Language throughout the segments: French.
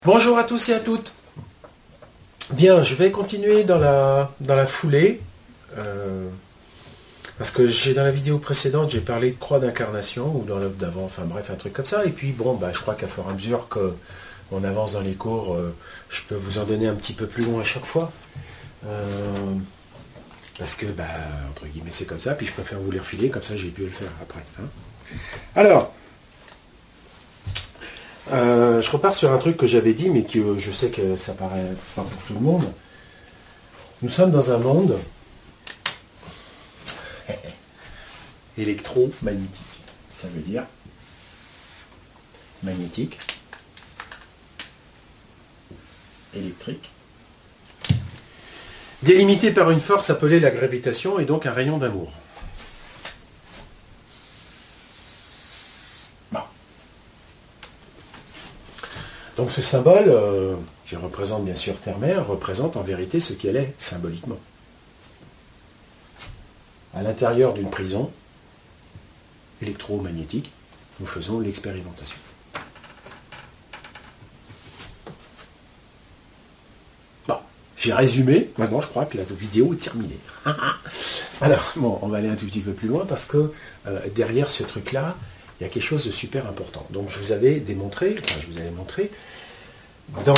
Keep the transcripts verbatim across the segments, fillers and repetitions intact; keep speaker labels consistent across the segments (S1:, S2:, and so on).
S1: Bonjour à tous et à toutes. Bien, je vais continuer dans la, dans la foulée. Euh, parce que j'ai dans la vidéo précédente, j'ai parlé de croix d'incarnation, ou dans l'autre d'avant, enfin bref, un truc comme ça. Et puis bon, bah, je crois qu'à fur et à mesure qu'on avance dans les cours, euh, je peux vous en donner un petit peu plus long à chaque fois. Euh, parce que, bah, entre guillemets, c'est comme ça, puis je préfère vous les refiler, comme ça j'ai pu le faire après. Hein. Alors, Euh, je repars sur un truc que j'avais dit, mais que euh, je sais que ça paraît pas pour tout le monde. Nous sommes dans un monde électromagnétique. Ça veut dire magnétique, électrique, délimité par une force appelée la gravitation et donc un rayon d'amour. Donc ce symbole, euh, qui représente bien sûr Terre-Mère, représente en vérité ce qu'elle est symboliquement. À l'intérieur d'une prison électromagnétique, nous faisons l'expérimentation. Bon, j'ai résumé, maintenant je crois que la vidéo est terminée. Alors, bon, on va aller un tout petit peu plus loin parce que euh, derrière ce truc-là, il y a quelque chose de super important. Donc je vous avais démontré, enfin je vous avais montré, dans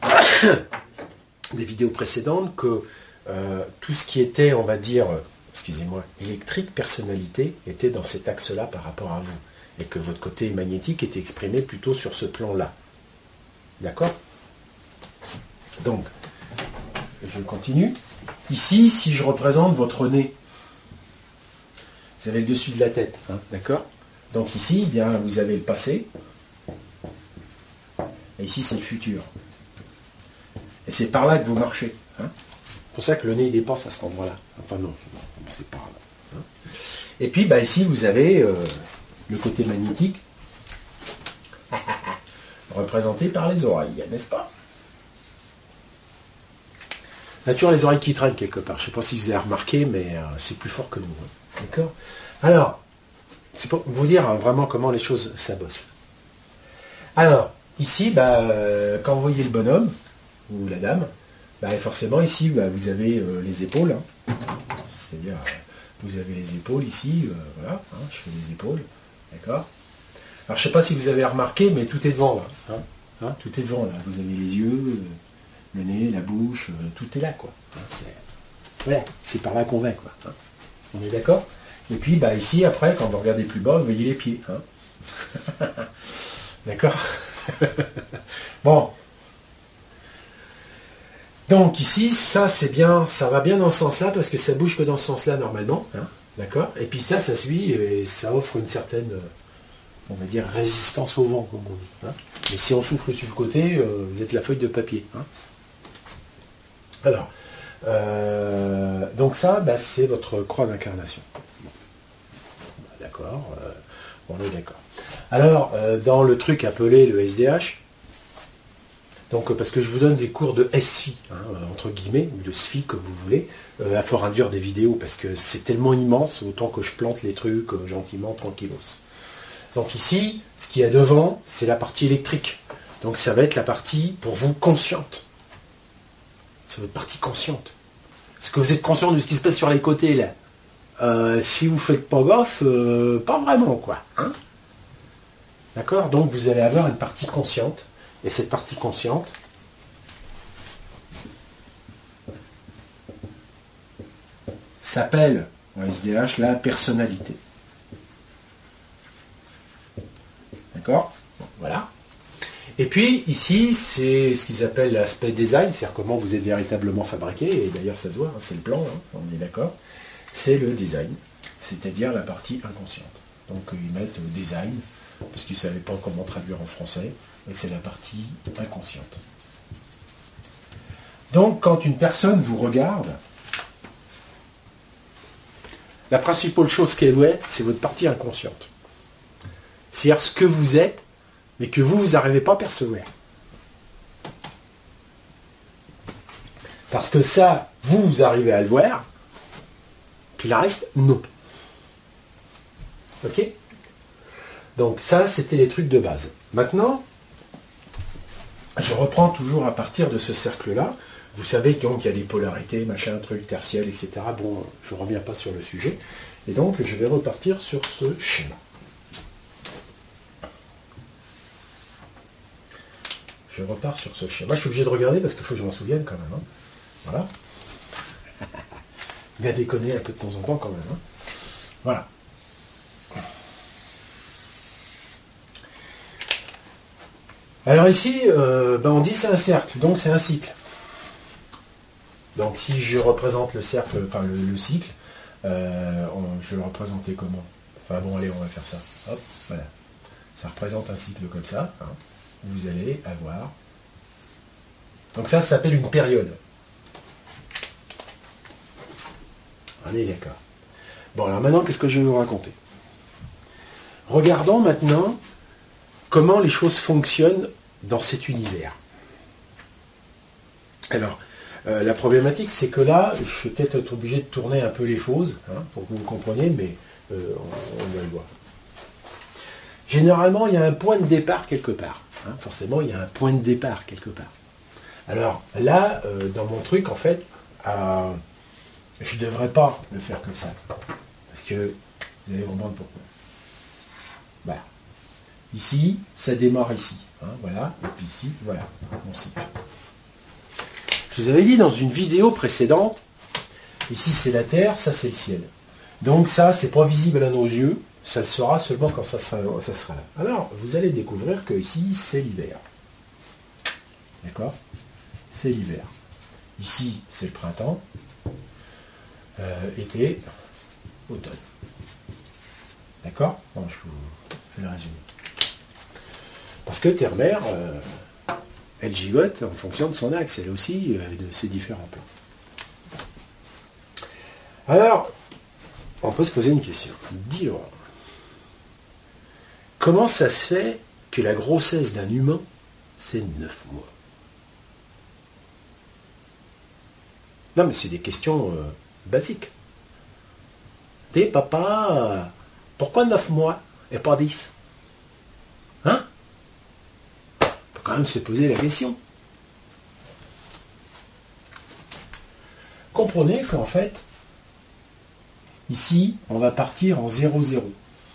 S1: des vidéos précédentes que euh, tout ce qui était, on va dire, excusez-moi, électrique, personnalité, était dans cet axe-là par rapport à vous. Et que votre côté magnétique était exprimé plutôt sur ce plan-là. D'accord? Donc, je continue. Ici, si je représente votre nez, vous avez le dessus de la tête, hein, d'accord? Donc ici, eh bien, vous avez le passé, et ici c'est le futur. Et c'est par là que vous marchez. Hein. C'est pour ça que le nez il dépasse à cet endroit-là. Enfin non, c'est par là. Hein. Et puis bah, ici vous avez euh, le côté magnétique, représenté par les oreilles, n'est-ce pas? On a toujours les oreilles qui traînent quelque part. Je ne sais pas si vous avez remarqué, mais euh, c'est plus fort que nous. Hein. D'accord? Alors, c'est pour vous dire hein, vraiment comment les choses s'abossent. Alors, ici, bah, euh, quand vous voyez le bonhomme, ou la dame, bah, forcément ici, bah, vous avez euh, les épaules. Hein. C'est-à-dire, euh, vous avez les épaules ici, euh, voilà, hein, je fais les épaules, d'accord? Alors, je ne sais pas si vous avez remarqué, mais tout est devant, là. Hein, hein, tout est devant, là. Vous avez les yeux, euh, le nez, la bouche, euh, tout est là, quoi. Hein, c'est, voilà, c'est par là qu'on va, quoi. Hein. On est d'accord? Et puis, bah, ici, après, quand vous regardez plus bas, vous voyez les pieds. Hein. D'accord? Bon. Donc, ici, ça, c'est bien, ça va bien dans ce sens-là, parce que ça bouge que dans ce sens-là, normalement. Hein. D'accord? Et puis ça, ça suit, et ça offre une certaine, on va dire, résistance au vent, comme on dit. Hein. Mais si on souffle sur le côté, euh, vous êtes la feuille de papier. Hein. Alors, euh, donc ça, bah, c'est votre croix d'incarnation. D'accord, euh, on est d'accord. Alors, euh, dans le truc appelé le S D H, donc parce que je vous donne des cours de S F I, hein, entre guillemets, ou de S F I comme vous voulez, euh, à fort induire des vidéos, parce que c'est tellement immense, autant que je plante les trucs euh, gentiment, tranquillos. Donc ici, ce qu'il y a devant, c'est la partie électrique. Donc ça va être la partie, pour vous, consciente. C'est votre partie consciente. Est-ce que vous êtes conscient de ce qui se passe sur les côtés, là? Euh, si vous faites pas gaffe, euh, pas vraiment, quoi. Hein, d'accord? Donc vous allez avoir une partie consciente, et cette partie consciente, s'appelle, en S D H, la personnalité. D'accord? Bon, voilà. Et puis, ici, c'est ce qu'ils appellent l'aspect design, c'est-à-dire comment vous êtes véritablement fabriqué, et d'ailleurs ça se voit, hein, c'est le plan, hein, on est d'accord? C'est le design, c'est-à-dire la partie inconsciente. Donc ils mettent design, parce qu'ils ne savaient pas comment traduire en français, et c'est la partie inconsciente. Donc quand une personne vous regarde, la principale chose qu'elle voit, c'est votre partie inconsciente. C'est-à-dire ce que vous êtes, mais que vous, vous n'arrivez pas à percevoir. Parce que ça, vous, vous arrivez à le voir, puis le reste, non. Ok? Donc ça, c'était les trucs de base. Maintenant, je reprends toujours à partir de ce cercle-là. Vous savez qu'il y a des polarités, machin, truc, tertiel, et cetera. Bon, je ne reviens pas sur le sujet. Et donc, je vais repartir sur ce schéma. Je repars sur ce schéma. Je suis obligé de regarder parce qu'il faut que je m'en souvienne quand même. Hein. Voilà. Bien déconner un peu de temps en temps quand même. Hein. Voilà. Alors ici, euh, ben on dit c'est un cercle, donc c'est un cycle. Donc si je représente le cercle, enfin le, le cycle, euh, on, je vais le représenter comment? Enfin bon, allez, on va faire ça. Hop, voilà. Ça représente un cycle comme ça. Hein. Vous allez avoir... Donc ça, ça s'appelle une période. On est d'accord. Bon, alors maintenant, qu'est-ce que je vais vous raconter? Regardons maintenant comment les choses fonctionnent dans cet univers. Alors, euh, la problématique, c'est que là, je vais peut-être être obligé de tourner un peu les choses, hein, pour que vous compreniez, mais euh, on, on va le voir. Généralement, il y a un point de départ quelque part. Hein, forcément, il y a un point de départ quelque part. Alors là, euh, dans mon truc, en fait, euh, je ne devrais pas le faire comme ça. Parce que vous allez comprendre pourquoi. Voilà. Ici, ça démarre ici. Hein, voilà. Et puis ici, voilà, mon cycle. Je vous avais dit dans une vidéo précédente, ici c'est la Terre, ça c'est le ciel. Donc ça, c'est pas visible à nos yeux, ça le sera seulement quand ça sera, ça sera là. Alors, vous allez découvrir que ici, c'est l'hiver. D'accord? C'est l'hiver. Ici, c'est le printemps, euh, été, automne. D'accord? Bon, je vous fais le résumé. Parce que Terre-Mère, euh, elle gigote en fonction de son axe, elle aussi, euh, de ses différents plans. Alors, on peut se poser une question. Dis donc, comment ça se fait que la grossesse d'un humain, c'est neuf mois? Non, mais c'est des questions euh, basiques. T'es papa, euh, pourquoi neuf mois et pas dix? Hein? On peut quand même se poser la question. Comprenez qu'en fait, ici, on va partir en zéro zéro.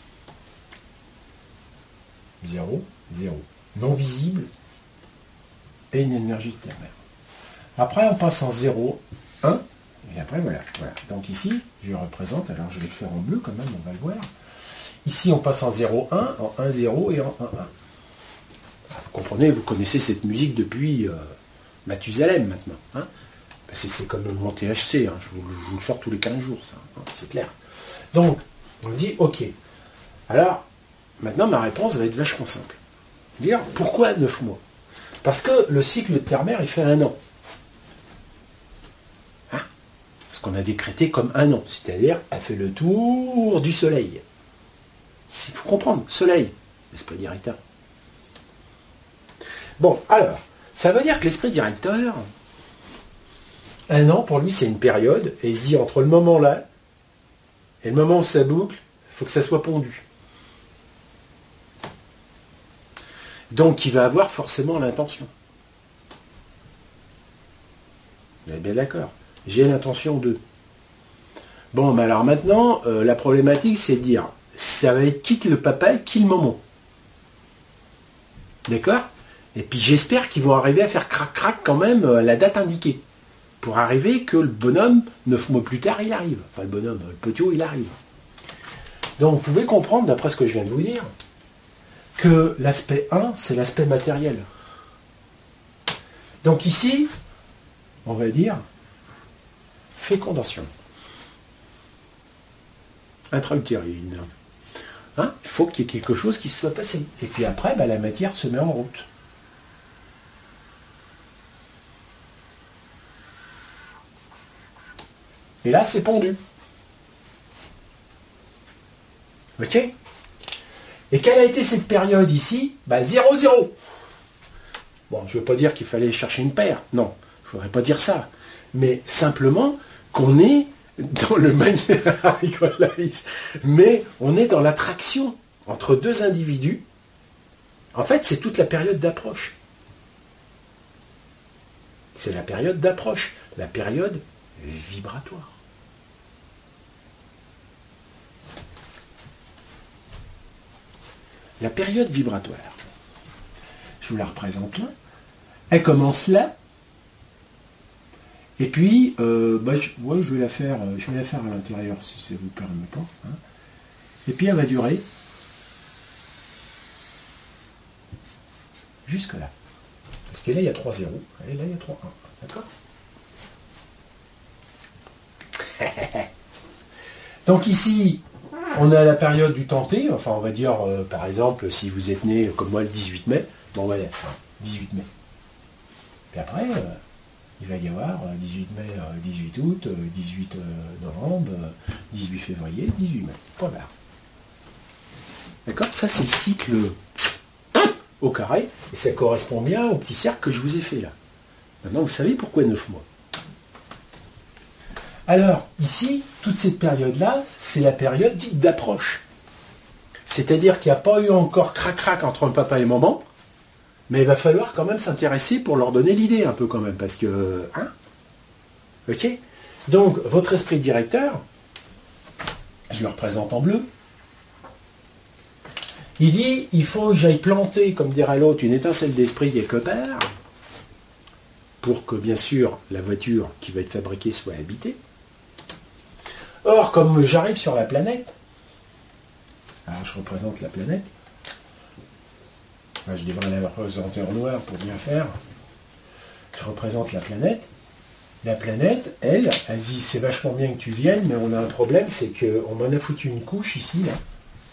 S1: zéro, zéro. Non visible et une énergie de Terre-Mère. Après, on passe en zéro, un, et après, voilà, voilà. Donc ici, je représente, alors je vais le faire en bleu quand même, on va le voir. Ici, on passe en zéro, un, en un, zéro et en un, un. Vous comprenez, vous connaissez cette musique depuis euh, Mathusalem maintenant. Hein, c'est comme mon T H C, hein, je, vous, je vous le sors tous les quinze jours, ça, hein, c'est clair. Donc, on se dit, ok. Alors, maintenant, ma réponse va être vachement simple. Dire, pourquoi neuf mois? Parce que le cycle de Terre-Mère, il fait un an. Hein, ce qu'on a décrété comme un an. C'est-à-dire, elle fait le tour du Soleil. Il faut comprendre, Soleil, l'esprit directeur. Bon, alors, ça veut dire que l'esprit directeur, un an, pour lui, c'est une période, et il se dit, entre le moment là, et le moment où ça boucle, il faut que ça soit pondu. Donc, il va avoir forcément l'intention. Vous êtes bien d'accord? J'ai l'intention de. Bon, mais alors maintenant, euh, la problématique, c'est de dire, ça va être qui le papa et qui le maman. D'accord? Et puis j'espère qu'ils vont arriver à faire crac-crac quand même à la date indiquée. Pour arriver que le bonhomme, neuf mois plus tard, il arrive. Enfin, le bonhomme, le petiot, il arrive. Donc, vous pouvez comprendre, d'après ce que je viens de vous dire, que l'aspect un, c'est l'aspect matériel. Donc ici, on va dire fécondation. Intra-utérine. Hein, il faut qu'il y ait quelque chose qui se soit passé. Et puis après, bah, la matière se met en route. Et là, c'est pondu. Ok? Et quelle a été cette période ici? Bah, zéro zéro. Bon, je ne veux pas dire qu'il fallait chercher une paire. Non, je ne voudrais pas dire ça. Mais simplement qu'on est dans le manière. Mais on est dans l'attraction entre deux individus. En fait, c'est toute la période d'approche. C'est la période d'approche, la période vibratoire. La période vibratoire, je vous la représente là, elle commence là, et puis, euh, bah, je, ouais, je vais la faire, je vais la faire à l'intérieur si ça vous permet pas, hein. Et puis elle va durer jusque là. Parce que là, il y a trois zéros, et là, il y a trois un. D'accord? Donc ici, on a la période du temps T, enfin on va dire, euh, par exemple, si vous êtes né comme moi le dix-huit mai, bon voilà, dix-huit mai. Puis après, euh, il va y avoir euh, dix-huit mai, euh, dix-huit août, euh, dix-huit euh, novembre, euh, dix-huit février, dix-huit mai. Point barre. D'accord? Ça c'est le cycle au carré, et ça correspond bien au petit cercle que je vous ai fait là. Maintenant vous savez pourquoi neuf mois. Alors, ici, toute cette période-là, c'est la période dite d'approche. C'est-à-dire qu'il n'y a pas eu encore crac-crac entre le papa et maman, mais il va falloir quand même s'intéresser pour leur donner l'idée un peu quand même, parce que... Hein? Ok? Donc, votre esprit directeur, je le représente en bleu, il dit, il faut que j'aille planter, comme dirait l'autre, une étincelle d'esprit quelque part, pour que, bien sûr, la voiture qui va être fabriquée soit habitée. Or, comme j'arrive sur la planète, alors je représente la planète, enfin, je devrais la représenter en noir pour bien faire, je représente la planète, la planète, elle, elle dit, c'est vachement bien que tu viennes, mais on a un problème, c'est qu'on m'en a foutu une couche ici, là,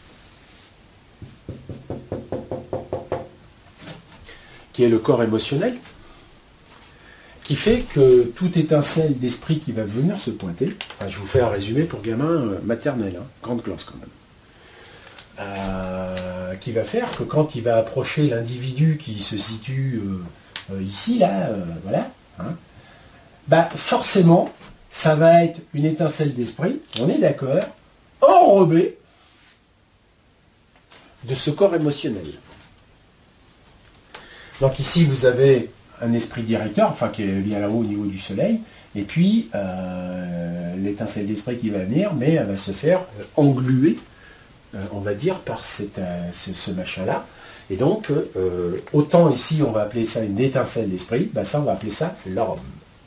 S1: qui est le corps émotionnel, qui fait que toute étincelle d'esprit qui va venir se pointer, enfin, je vous fais un résumé pour gamin euh, maternel, hein, grande classe quand même, euh, qui va faire que quand il va approcher l'individu qui se situe euh, euh, ici, là, euh, voilà, hein, bah forcément, ça va être une étincelle d'esprit, on est d'accord, enrobée de ce corps émotionnel. Donc ici, vous avez un esprit directeur, enfin qui est bien là-haut au niveau du soleil, et puis euh, l'étincelle d'esprit qui va venir, mais elle va se faire euh, engluer, euh, on va dire, par cette, euh, ce, ce machin-là. Et donc, euh, autant ici on va appeler ça une étincelle d'esprit, ben ça on va appeler ça l'homme.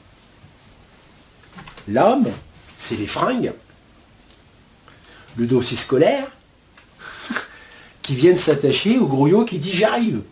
S1: L'homme, c'est les fringues, le dossier scolaire, qui viennent s'attacher au grouillot qui dit j'arrive.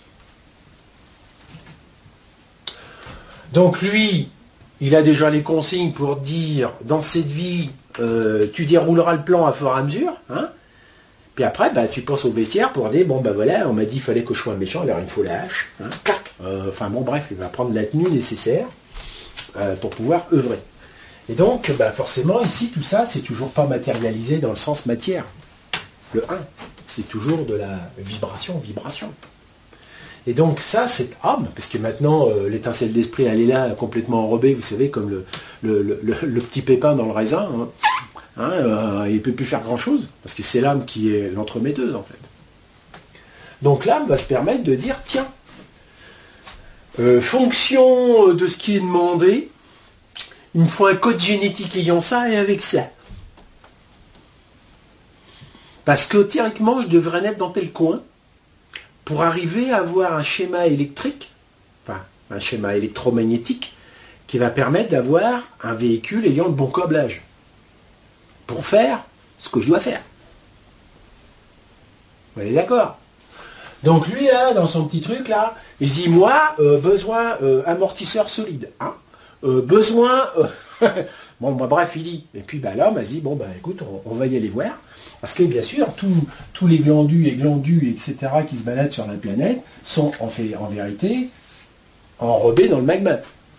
S1: Donc lui, il a déjà les consignes pour dire, dans cette vie, euh, tu dérouleras le plan à fur et à mesure, hein. Puis après, bah, tu penses au bestiaire pour dire, bon ben bah, voilà, on m'a dit qu'il fallait que je sois un méchant, alors il me faut la hache, hein, clac. Euh, enfin bon bref, il va prendre la tenue nécessaire euh, pour pouvoir œuvrer. Et donc, bah, forcément, ici, tout ça, c'est toujours pas matérialisé dans le sens matière. Le un, c'est toujours de la vibration, vibration. Et donc ça, c'est homme, parce que maintenant, euh, l'étincelle d'esprit, elle est là, complètement enrobée, vous savez, comme le, le, le, le, le petit pépin dans le raisin. Hein. Hein, euh, il ne peut plus faire grand-chose, parce que c'est l'âme qui est l'entremetteuse, en fait. Donc l'âme va se permettre de dire, tiens, euh, fonction de ce qui est demandé, il me faut un code génétique ayant ça et avec ça. Parce que théoriquement, je devrais naître dans tel coin, pour arriver à avoir un schéma électrique, enfin un schéma électromagnétique, qui va permettre d'avoir un véhicule ayant le bon câblage, pour faire ce que je dois faire. Vous êtes d'accord? Donc lui, là, dans son petit truc, là, il dit, moi, euh, besoin euh, amortisseur solide, hein, euh, besoin... Euh, bon, bah, bref, il dit. Et puis bah, l'homme a dit, bon, bah écoute, on, on va y aller voir. Parce que bien sûr, tous les glandus et glandus, et cetera, qui se baladent sur la planète, sont en, fait, en vérité enrobés dans le magma.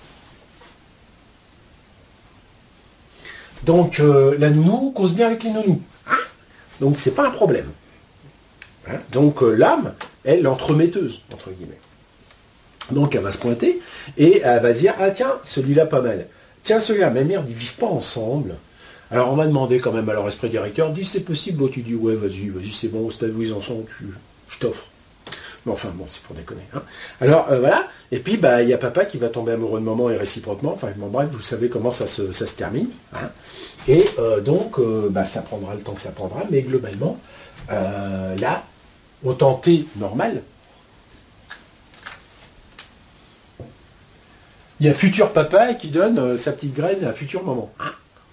S1: Donc euh, la nounou cause bien avec les nounous. Hein, donc c'est pas un problème. Hein, donc euh, l'âme, elle, l'entremetteuse, entre guillemets. Donc elle va se pointer et elle va se dire, ah tiens, celui-là pas mal. Tiens, celui-là, mais merde, ils vivent pas ensemble. Alors on m'a demandé quand même à leur esprit directeur, dit c'est possible, oh, tu dis ouais vas-y, vas-y c'est bon, au stade où ils en sont, tu, je t'offre. Mais enfin, bon, c'est pour déconner. Hein. Alors, euh, voilà. Et puis, bah, il y a papa qui va tomber amoureux de maman et réciproquement. Enfin, bon, bref, vous savez comment ça se, ça se termine. Hein. Et euh, donc, euh, bah, ça prendra le temps que ça prendra. Mais globalement, euh, là, au temps T normal, il y a futur papa qui donne euh, sa petite graine à futur maman. Hein.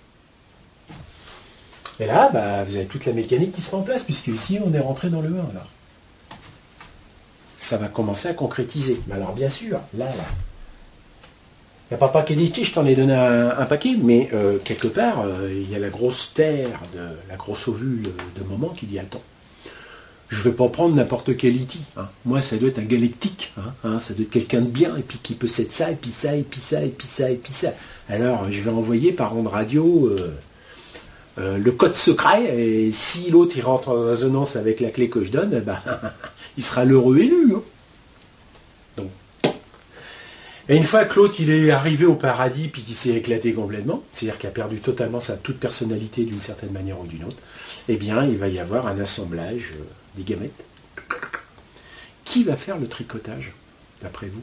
S1: Et là, bah, vous avez toute la mécanique qui se met en place, puisque ici, on est rentré dans le un. Alors. Ça va commencer à concrétiser. Mais alors, bien sûr, là, là. Il n'y a papa qui dit, je t'en ai donné un, un paquet, mais euh, quelque part, euh, il y a la grosse terre, de, la grosse ovule de maman qui dit, attends, je ne vais pas prendre n'importe quel iti. Hein. Moi, ça doit être un galactique. Hein, hein, ça doit être quelqu'un de bien, et puis qui peut être ça, et puis ça, et puis ça, et puis ça, et puis ça. Alors, je vais envoyer par onde radio... Euh, Euh, le code secret, et si l'autre il rentre en résonance avec la clé que je donne, eh ben, il sera l'heureux élu. Hein. Donc. Et une fois que l'autre il est arrivé au paradis puis qu'il s'est éclaté complètement, c'est-à-dire qu'il a perdu totalement sa toute personnalité d'une certaine manière ou d'une autre, eh bien il va y avoir un assemblage euh, des gamètes. Qui va faire le tricotage, d'après vous ?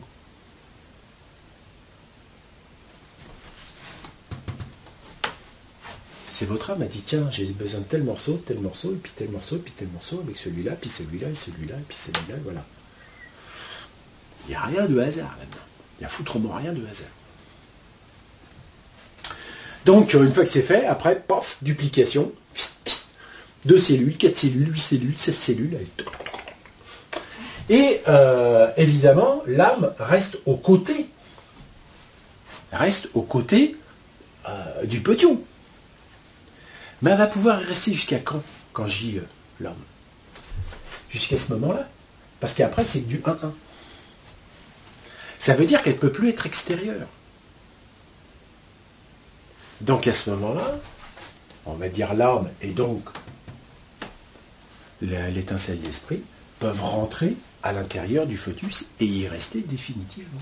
S1: C'est votre âme a dit, tiens, j'ai besoin de tel morceau, tel morceau, et puis tel morceau, et puis tel morceau, avec celui-là, puis celui-là, et celui-là, et puis celui-là, voilà. Il n'y a rien de hasard là-dedans. Il n'y a foutrement rien de hasard. Donc, une fois que c'est fait, après, paf, duplication. Deux cellules, quatre cellules, huit cellules, seize cellules. Et euh, évidemment, l'âme reste aux côtés. Reste aux côtés euh, du petion. Mais elle va pouvoir rester jusqu'à quand, quand je dis euh, l'homme ? Jusqu'à ce moment-là. Parce qu'après, c'est du un un. Ça veut dire qu'elle ne peut plus être extérieure. Donc à ce moment-là, on va dire l'âme et donc l'étincelle d'esprit peuvent rentrer à l'intérieur du fœtus et y rester définitivement.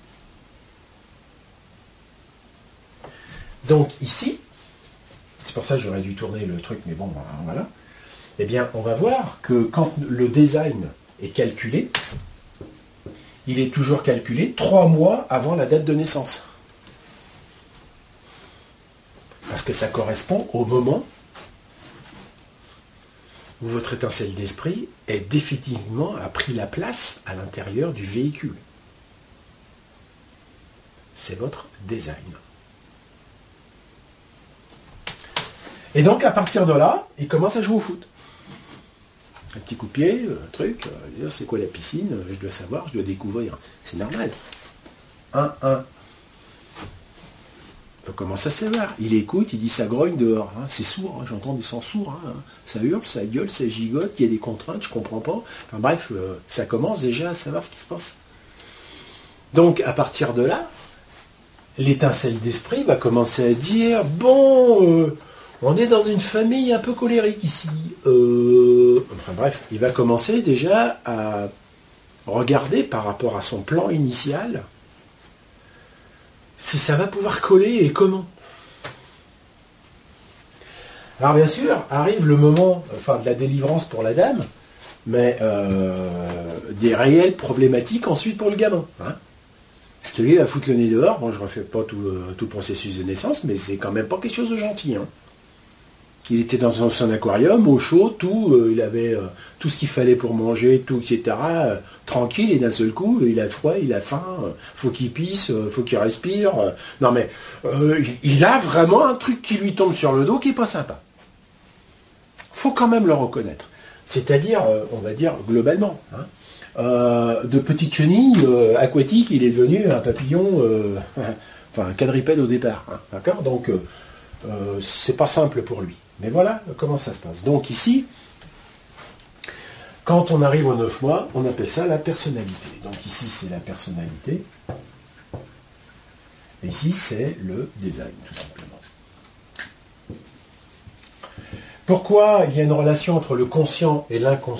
S1: Donc ici, c'est pour ça que j'aurais dû tourner le truc, mais bon, voilà. Eh bien, on va voir que quand le design est calculé, il est toujours calculé trois mois avant la date de naissance. Parce que ça correspond au moment où votre étincelle d'esprit est définitivement a pris la place à l'intérieur du véhicule. C'est votre design. Et donc, à partir de là, il commence à jouer au foot. Un petit coup de pied, un truc, euh, c'est quoi la piscine, je dois savoir, je dois découvrir. C'est normal. Un, un. Il faut commencer à savoir. Il écoute, il dit ça grogne dehors. Hein. C'est sourd, hein. J'entends des sons sourds. Hein. Ça hurle, ça gueule, ça gigote, il y a des contraintes, je ne comprends pas. Enfin bref, euh, ça commence déjà à savoir ce qui se passe. Donc, à partir de là, l'étincelle d'esprit va commencer à dire, bon... Euh, on est dans une famille un peu colérique ici. Euh... Enfin bref, il va commencer déjà à regarder par rapport à son plan initial si ça va pouvoir coller et comment. Alors bien sûr, arrive le moment, enfin de la délivrance pour la dame, mais euh, des réelles problématiques ensuite pour le gamin. Hein. Parce que lui, il va foutre le nez dehors. Bon, je ne refais pas tout, tout le processus de naissance, mais c'est quand même pas quelque chose de gentil. Hein. Il était dans son, son aquarium, au chaud, tout, euh, il avait euh, tout ce qu'il fallait pour manger, tout, et cetera. Euh, tranquille, et d'un seul coup, il a froid, il a faim, euh, faut qu'il pisse, euh, faut qu'il respire. Euh, non mais, euh, il a vraiment un truc qui lui tombe sur le dos qui n'est pas sympa. Faut quand même le reconnaître. C'est-à-dire, euh, on va dire, globalement, hein, euh, de petite chenille euh, aquatique, il est devenu un papillon, euh, enfin un quadrupède au départ. Hein, d'accord ? Donc, euh, euh, c'est pas simple pour lui. Mais voilà comment ça se passe. Donc ici, quand on arrive aux neuf mois, on appelle ça la personnalité. Donc ici, c'est la personnalité. Et ici, c'est le design, tout simplement. Pourquoi il y a une relation entre le conscient et l'inconscient ?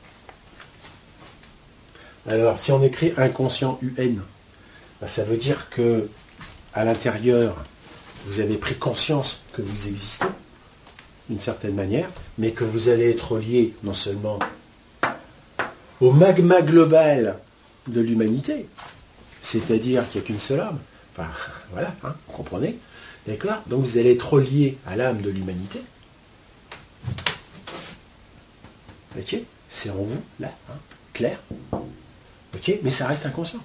S1: Alors, si on écrit inconscient U N, ben, ça veut dire que à l'intérieur, vous avez pris conscience que vous existez, d'une certaine manière, mais que vous allez être relié non seulement au magma global de l'humanité, c'est-à-dire qu'il n'y a qu'une seule âme, enfin voilà, hein, vous comprenez, d'accord? Donc vous allez être relié à l'âme de l'humanité. Ok? C'est en vous, là, hein, clair? Ok? Mais ça reste inconscient.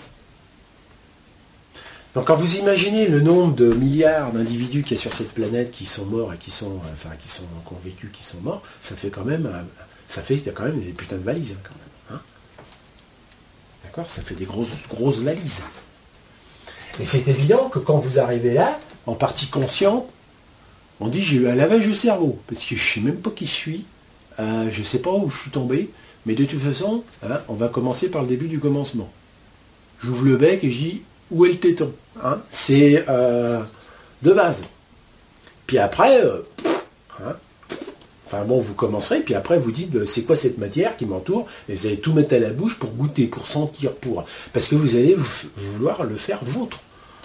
S1: Donc quand vous imaginez le nombre de milliards d'individus qu'il y a sur cette planète qui sont morts et qui sont, enfin qui sont qui ont vécu, qui sont morts, ça fait quand même, ça fait, il y a quand même des putains de valises, hein, quand même. Hein, d'accord? Ça fait des grosses, grosses valises. Et c'est évident que quand vous arrivez là, en partie consciente, on dit j'ai eu un lavage de cerveau, parce que je ne sais même pas qui je suis, euh, je ne sais pas où je suis tombé, mais de toute façon, hein, on va commencer par le début du commencement. J'ouvre le bec et je dis où est le téton, hein? C'est euh, de base. Puis après, euh, hein, enfin bon, vous commencerez, puis après vous dites c'est quoi cette matière qui m'entoure, et vous allez tout mettre à la bouche pour goûter, pour sentir, pour. Parce que vous allez vous, vouloir le faire vôtre.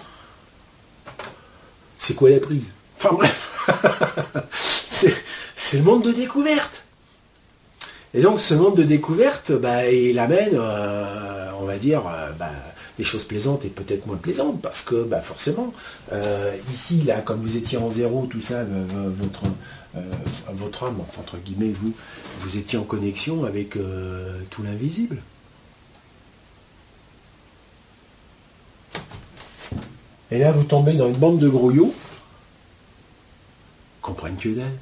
S1: C'est quoi la prise? Enfin bref, c'est, c'est le monde de découverte. Et donc ce monde de découverte, bah, il amène, euh, on va dire, euh, bah, des choses plaisantes et peut-être moins plaisantes, parce que bah, forcément, euh, ici, là, comme vous étiez en zéro, tout ça, euh, votre, euh, votre âme, enfin, entre guillemets, vous, vous étiez en connexion avec euh, tout l'invisible. Et là, vous tombez dans une bande de grouillots, comprennent que dalle.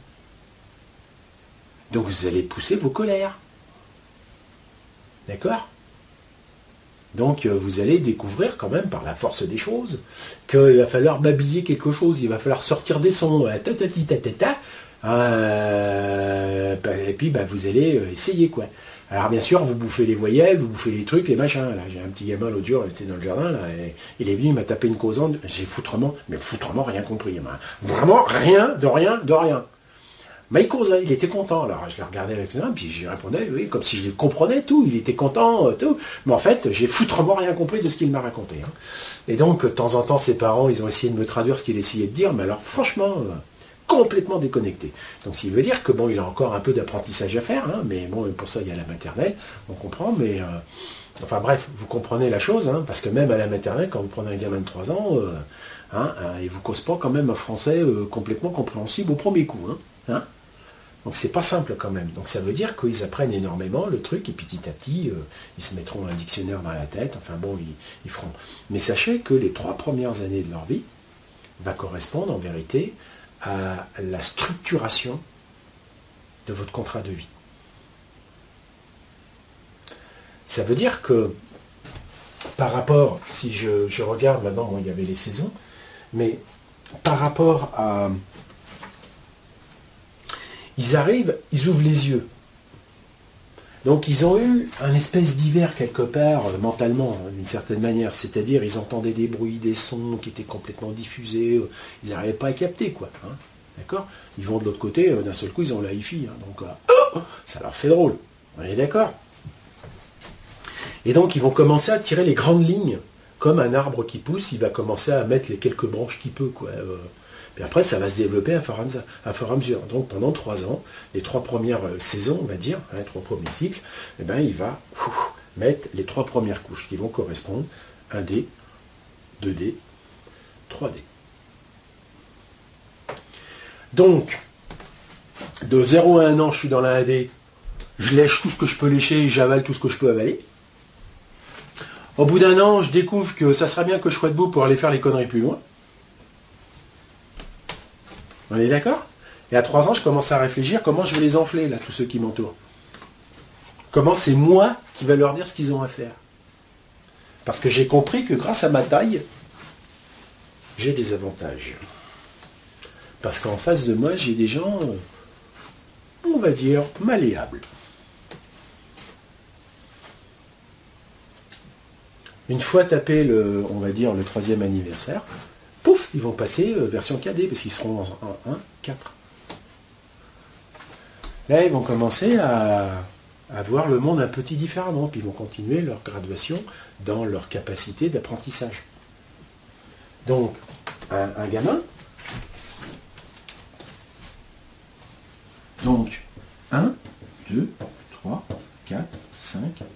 S1: Donc vous allez pousser vos colères. D'accord? Donc vous allez découvrir quand même par la force des choses qu'il va falloir babiller quelque chose, il va falloir sortir des sons, tatati tatata, euh, et puis bah, vous allez essayer quoi. Alors bien sûr, vous bouffez les voyelles, vous bouffez les trucs, les machins. Là, j'ai un petit gamin l'autre jour, il était dans le jardin, là, et il est venu, il m'a tapé une causante, j'ai foutrement, mais foutrement rien compris. Moi. Vraiment rien, de rien, de rien. Mais il causait, il était content. Alors je l'ai regardé avec lui, puis j'y répondais, oui, comme si je comprenais tout, il était content, tout. Mais en fait, j'ai foutrement rien compris de ce qu'il m'a raconté. Hein. Et donc, de temps en temps, ses parents, ils ont essayé de me traduire ce qu'il essayait de dire, mais alors franchement, euh, complètement déconnecté. Donc, ça veut dire que bon, il a encore un peu d'apprentissage à faire, hein, mais bon, pour ça, il y a la maternelle, on comprend, mais... Euh, enfin bref, vous comprenez la chose, hein, parce que même à la maternelle, quand vous prenez un gamin de trois ans, euh, hein, euh, il ne vous cause pas quand même un français euh, complètement compréhensible au premier coup. Hein, hein. Donc c'est pas simple quand même. Donc ça veut dire qu'ils apprennent énormément le truc et petit à petit, euh, ils se mettront un dictionnaire dans la tête, enfin bon, ils, ils feront. Mais sachez que les trois premières années de leur vie va correspondre en vérité à la structuration de votre contrat de vie. Ça veut dire que par rapport, si je, je regarde maintenant, bon, il y avait les saisons, mais par rapport à... Ils arrivent, ils ouvrent les yeux. Donc ils ont eu un espèce d'hiver quelque part, euh, mentalement, hein, d'une certaine manière. C'est-à-dire, ils entendaient des bruits, des sons qui étaient complètement diffusés. Euh, ils n'arrivaient pas à capter, quoi. Hein, d'accord? Ils vont de l'autre côté, euh, d'un seul coup, ils ont la hi-fi. Hein, donc, euh, oh, ça leur fait drôle. On est d'accord? Et donc, ils vont commencer à tirer les grandes lignes. Comme un arbre qui pousse, il va commencer à mettre les quelques branches qu'il peut, quoi. Euh, Puis après, ça va se développer à fur et à mesure. Donc pendant trois ans, les trois premières saisons, on va dire, hein, les trois premiers cycles, eh ben, il va ouf, mettre les trois premières couches qui vont correspondre un D, deux D, trois D. Donc, de zéro à un an, je suis dans la un D, je lèche tout ce que je peux lécher, j'avale tout ce que je peux avaler. Au bout d'un an, je découvre que ça serait bien que je sois debout pour aller faire les conneries plus loin. On est d'accord? Et à trois ans, je commence à réfléchir comment je vais les enfler, là, tous ceux qui m'entourent. Comment c'est moi qui vais leur dire ce qu'ils ont à faire. Parce que j'ai compris que grâce à ma taille, j'ai des avantages. Parce qu'en face de moi, j'ai des gens, on va dire, malléables. Une fois tapé le, on va dire, le troisième anniversaire, pouf, ils vont passer euh, version K D, parce qu'ils seront en un, quatre. Là, ils vont commencer à, à voir le monde un petit différemment, puis ils vont continuer leur graduation dans leur capacité d'apprentissage. Donc, un, un gamin, donc, un, deux, trois, quatre, cinq,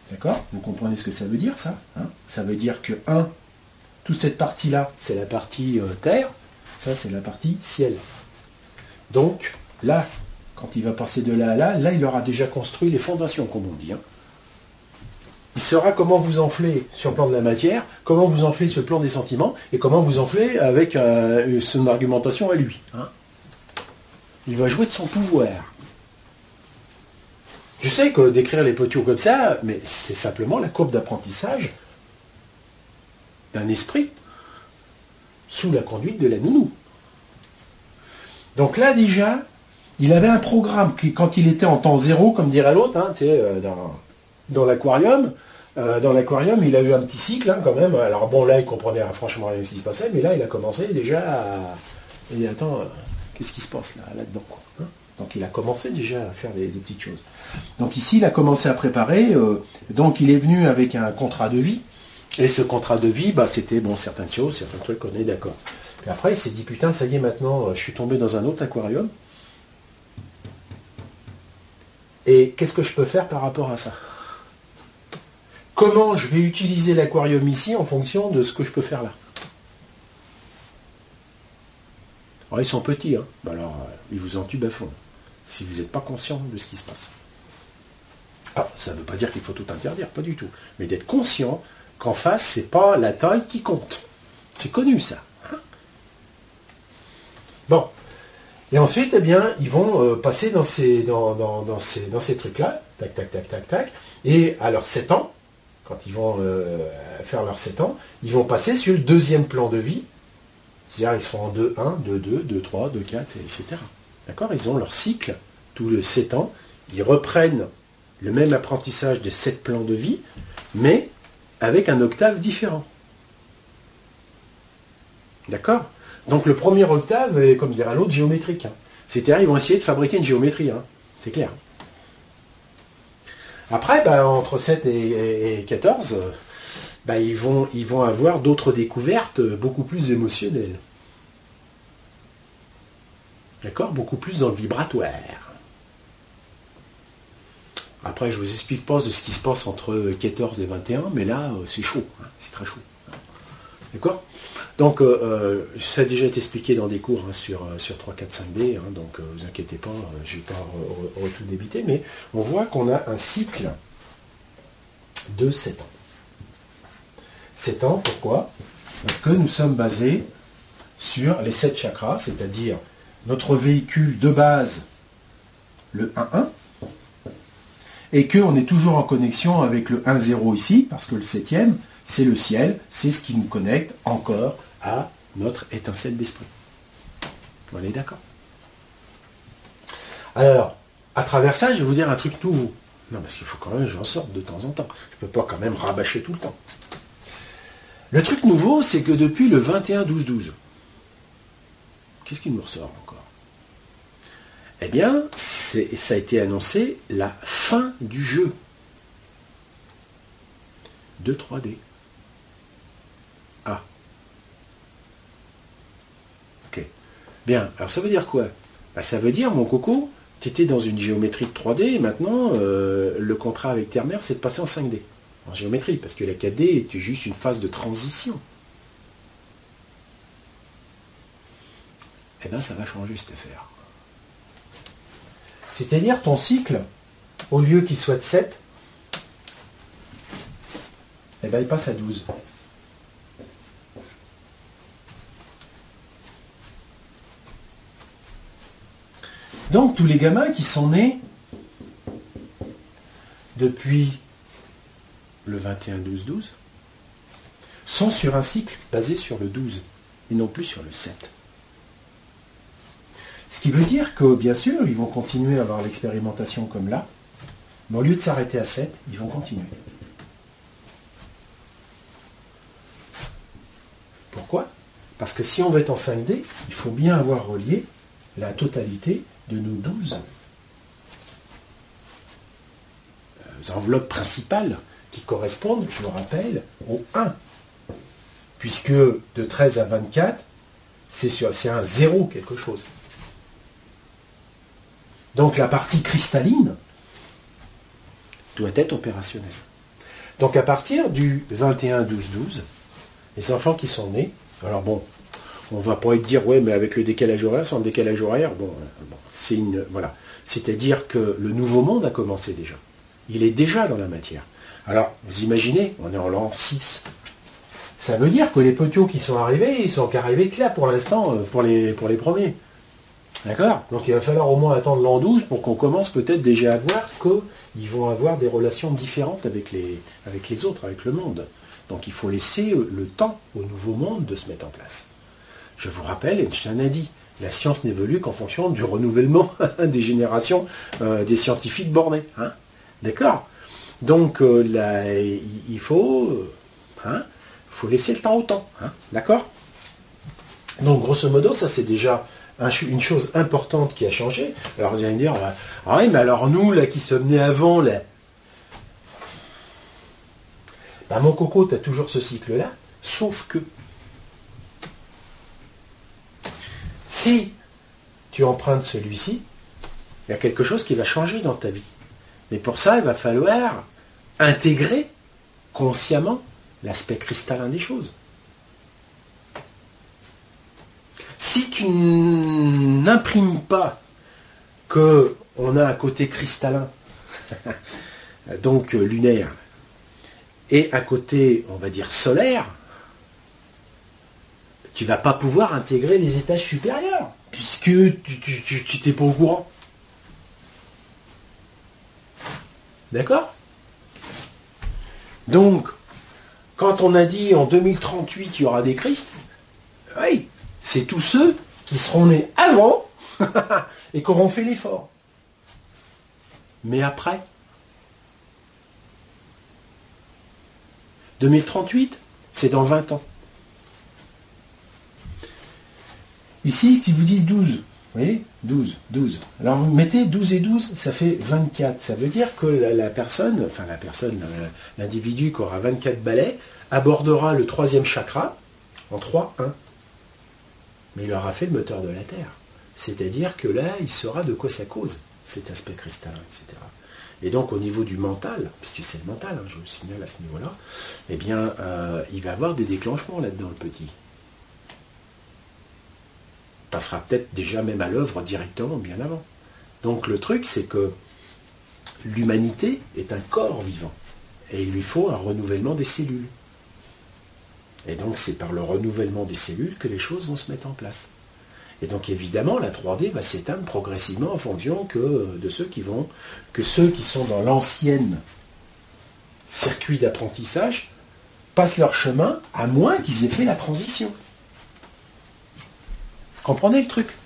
S1: D'accord? Vous comprenez ce que ça veut dire, ça, hein? Ça veut dire que un, toute cette partie-là, c'est la partie euh, terre, ça c'est la partie ciel. Donc, là, quand il va passer de là à là, là il aura déjà construit les fondations, comme on dit. Hein. Il saura comment vous enfler sur le plan de la matière, comment vous enfler sur le plan des sentiments, et comment vous enfler avec euh, son argumentation à lui. Hein. Il va jouer de son pouvoir. Je sais que d'écrire les potios comme ça, mais c'est simplement la courbe d'apprentissage d'un esprit sous la conduite de la nounou. Donc là déjà, il avait un programme qui, quand il était en temps zéro, comme dirait l'autre, hein, tu sais, euh, dans, dans l'aquarium, euh, dans l'aquarium, il a eu un petit cycle hein, quand même. Alors bon, là, il comprenait franchement rien de ce qui se passait, mais là, il a commencé déjà à... Il dit, attends, euh, qu'est-ce qui se passe là, là-dedans quoi, hein. Donc il a commencé déjà à faire des, des petites choses. Donc ici, il a commencé à préparer. Euh, donc il est venu avec un contrat de vie. Et ce contrat de vie, bah, c'était bon, certaines choses, certains trucs qu'on est d'accord. Puis après, il s'est dit, putain, ça y est, maintenant, je suis tombé dans un autre aquarium. Et qu'est-ce que je peux faire par rapport à ça? Comment je vais utiliser l'aquarium ici en fonction de ce que je peux faire là? Alors, ils sont petits, hein. Bah alors, ils vous entubent à fond, si vous n'êtes pas conscient de ce qui se passe. Ah, ça ne veut pas dire qu'il faut tout interdire, pas du tout. Mais d'être conscient qu'en face, c'est pas la taille qui compte. C'est connu, ça. Hein. Bon. Et ensuite, eh bien, ils vont euh, passer dans ces, dans, dans, dans ces, dans ces trucs-là, tac, tac, tac, tac, tac, et à leurs sept ans, quand ils vont euh, faire leurs sept ans, ils vont passer sur le deuxième plan de vie, c'est-à-dire ils seront en deux un, deux deux, deux trois, deux quatre, et cetera. D'accord? Ils ont leur cycle, tous les sept ans, ils reprennent le même apprentissage des sept plans de vie, mais avec un octave différent. D'accord? Donc le premier octave est, comme dirait l'autre, géométrique. Hein. C'est-à-dire ils vont essayer de fabriquer une géométrie. Hein. C'est clair. Après, bah, entre sept et, et quatorze, bah, ils, vont, ils vont avoir d'autres découvertes beaucoup plus émotionnelles. D'accord? Beaucoup plus dans le vibratoire. Après, je ne vous explique pas de ce qui se passe entre quatorze et vingt et un, mais là, c'est chaud. Hein. C'est très chaud. D'accord? Donc, euh, ça a déjà été expliqué dans des cours hein, sur, sur trois, quatre, cinq D, hein, donc euh, vous inquiétez pas, euh, je ne vais pas re, re, re, tout débiter, mais on voit qu'on a un cycle de sept ans. sept ans, pourquoi? Parce que nous sommes basés sur les sept chakras, c'est-à-dire notre véhicule de base, le un un, et qu'on est toujours en connexion avec le un zéro ici, parce que le septième, c'est le ciel, c'est ce qui nous connecte encore à notre étincelle d'esprit. On est d'accord? Alors, à travers ça, je vais vous dire un truc nouveau. Non, parce qu'il faut quand même que j'en sorte de temps en temps. Je ne peux pas quand même rabâcher tout le temps. Le truc nouveau, c'est que depuis le vingt et un douze douze, qu'est-ce qui nous ressort encore? Eh bien, ça a été annoncé la fin du jeu de trois D. Ah. Ok. Bien, alors ça veut dire quoi? Bah, ça veut dire, mon coco, tu étais dans une géométrie de trois D, et maintenant, euh, le contrat avec Terre-Mère, c'est de passer en cinq D. En géométrie, parce que la quatre D est juste une phase de transition. Eh bien, ça va changer cette affaire. C'est-à-dire, ton cycle, au lieu qu'il soit de sept, eh bien, il passe à douze. Donc, tous les gamins qui sont nés depuis le vingt et un douze douze sont sur un cycle basé sur le douze et non plus sur le sept. Ce qui veut dire que, bien sûr, ils vont continuer à avoir l'expérimentation comme là, mais au lieu de s'arrêter à sept, ils vont continuer. Pourquoi? Parce que si on veut être en cinq D, il faut bien avoir relié la totalité de nos douze enveloppes principales qui correspondent, je le rappelle, au un. Puisque de treize à vingt-quatre, c'est, sur, c'est un zéro quelque chose. Donc la partie cristalline doit être opérationnelle. Donc à partir du vingt et un douze douze, les enfants qui sont nés, alors bon, on va pas dire, ouais, mais avec le décalage horaire, sans le décalage horaire, bon, bon c'est une, voilà. C'est-à-dire que le nouveau monde a commencé déjà. Il est déjà dans la matière. Alors, vous imaginez, on est en l'an six. Ça veut dire que les poteaux qui sont arrivés, ils sont qu'arrivés que là pour l'instant, pour les, pour les premiers. D'accord? Donc il va falloir au moins attendre l'an douze pour qu'on commence peut-être déjà à voir qu'ils vont avoir des relations différentes avec les, avec les autres, avec le monde. Donc il faut laisser le temps au nouveau monde de se mettre en place. Je vous rappelle, Einstein a dit, la science n'évolue qu'en fonction du renouvellement des générations euh, des scientifiques bornés. Hein, d'accord? Donc euh, là, il faut, euh, hein, faut laisser le temps au temps. Hein, d'accord? Donc grosso modo, ça c'est déjà un, une chose importante qui a changé. Alors vous allez me dire, ah oui, mais alors nous, là, qui sommes nés avant, là, ben, mon coco, tu as toujours ce cycle-là, sauf que si tu empruntes celui-ci, il y a quelque chose qui va changer dans ta vie. Mais pour ça, il va falloir intégrer consciemment l'aspect cristallin des choses. Si tu n'imprimes pas qu'on a un côté cristallin, donc lunaire, et un côté, on va dire, solaire, tu ne vas pas pouvoir intégrer les étages supérieurs, puisque tu n'es pas au courant. D'accord? Donc, quand on a dit en deux mille trente-huit, il y aura des Christ, oui, c'est tous ceux qui seront nés avant et qui auront fait l'effort. Mais après, deux mille trente-huit, c'est dans vingt ans. Ici, si vous dites douze, vous voyez, douze, douze. Alors vous mettez douze et douze, ça fait vingt-quatre. Ça veut dire que la, la personne, enfin la personne, l'individu qui aura vingt-quatre balais, abordera le troisième chakra en trois un. Mais il aura fait le moteur de la Terre. C'est-à-dire que là, il saura de quoi ça cause, cet aspect cristallin, et cetera. Et donc au niveau du mental, puisque c'est le mental, hein, je vous signale à ce niveau-là, eh bien, euh, il va avoir des déclenchements là-dedans, le petit. Il passera peut-être déjà même à l'œuvre directement, bien avant. Donc le truc, c'est que l'humanité est un corps vivant. Et il lui faut un renouvellement des cellules. Et donc c'est par le renouvellement des cellules que les choses vont se mettre en place. Et donc évidemment, la trois D va s'éteindre progressivement en fonction que de ceux qui vont, que ceux qui sont dans l'ancienne circuit d'apprentissage passent leur chemin, à moins qu'ils aient fait la transition. Comprenez le truc?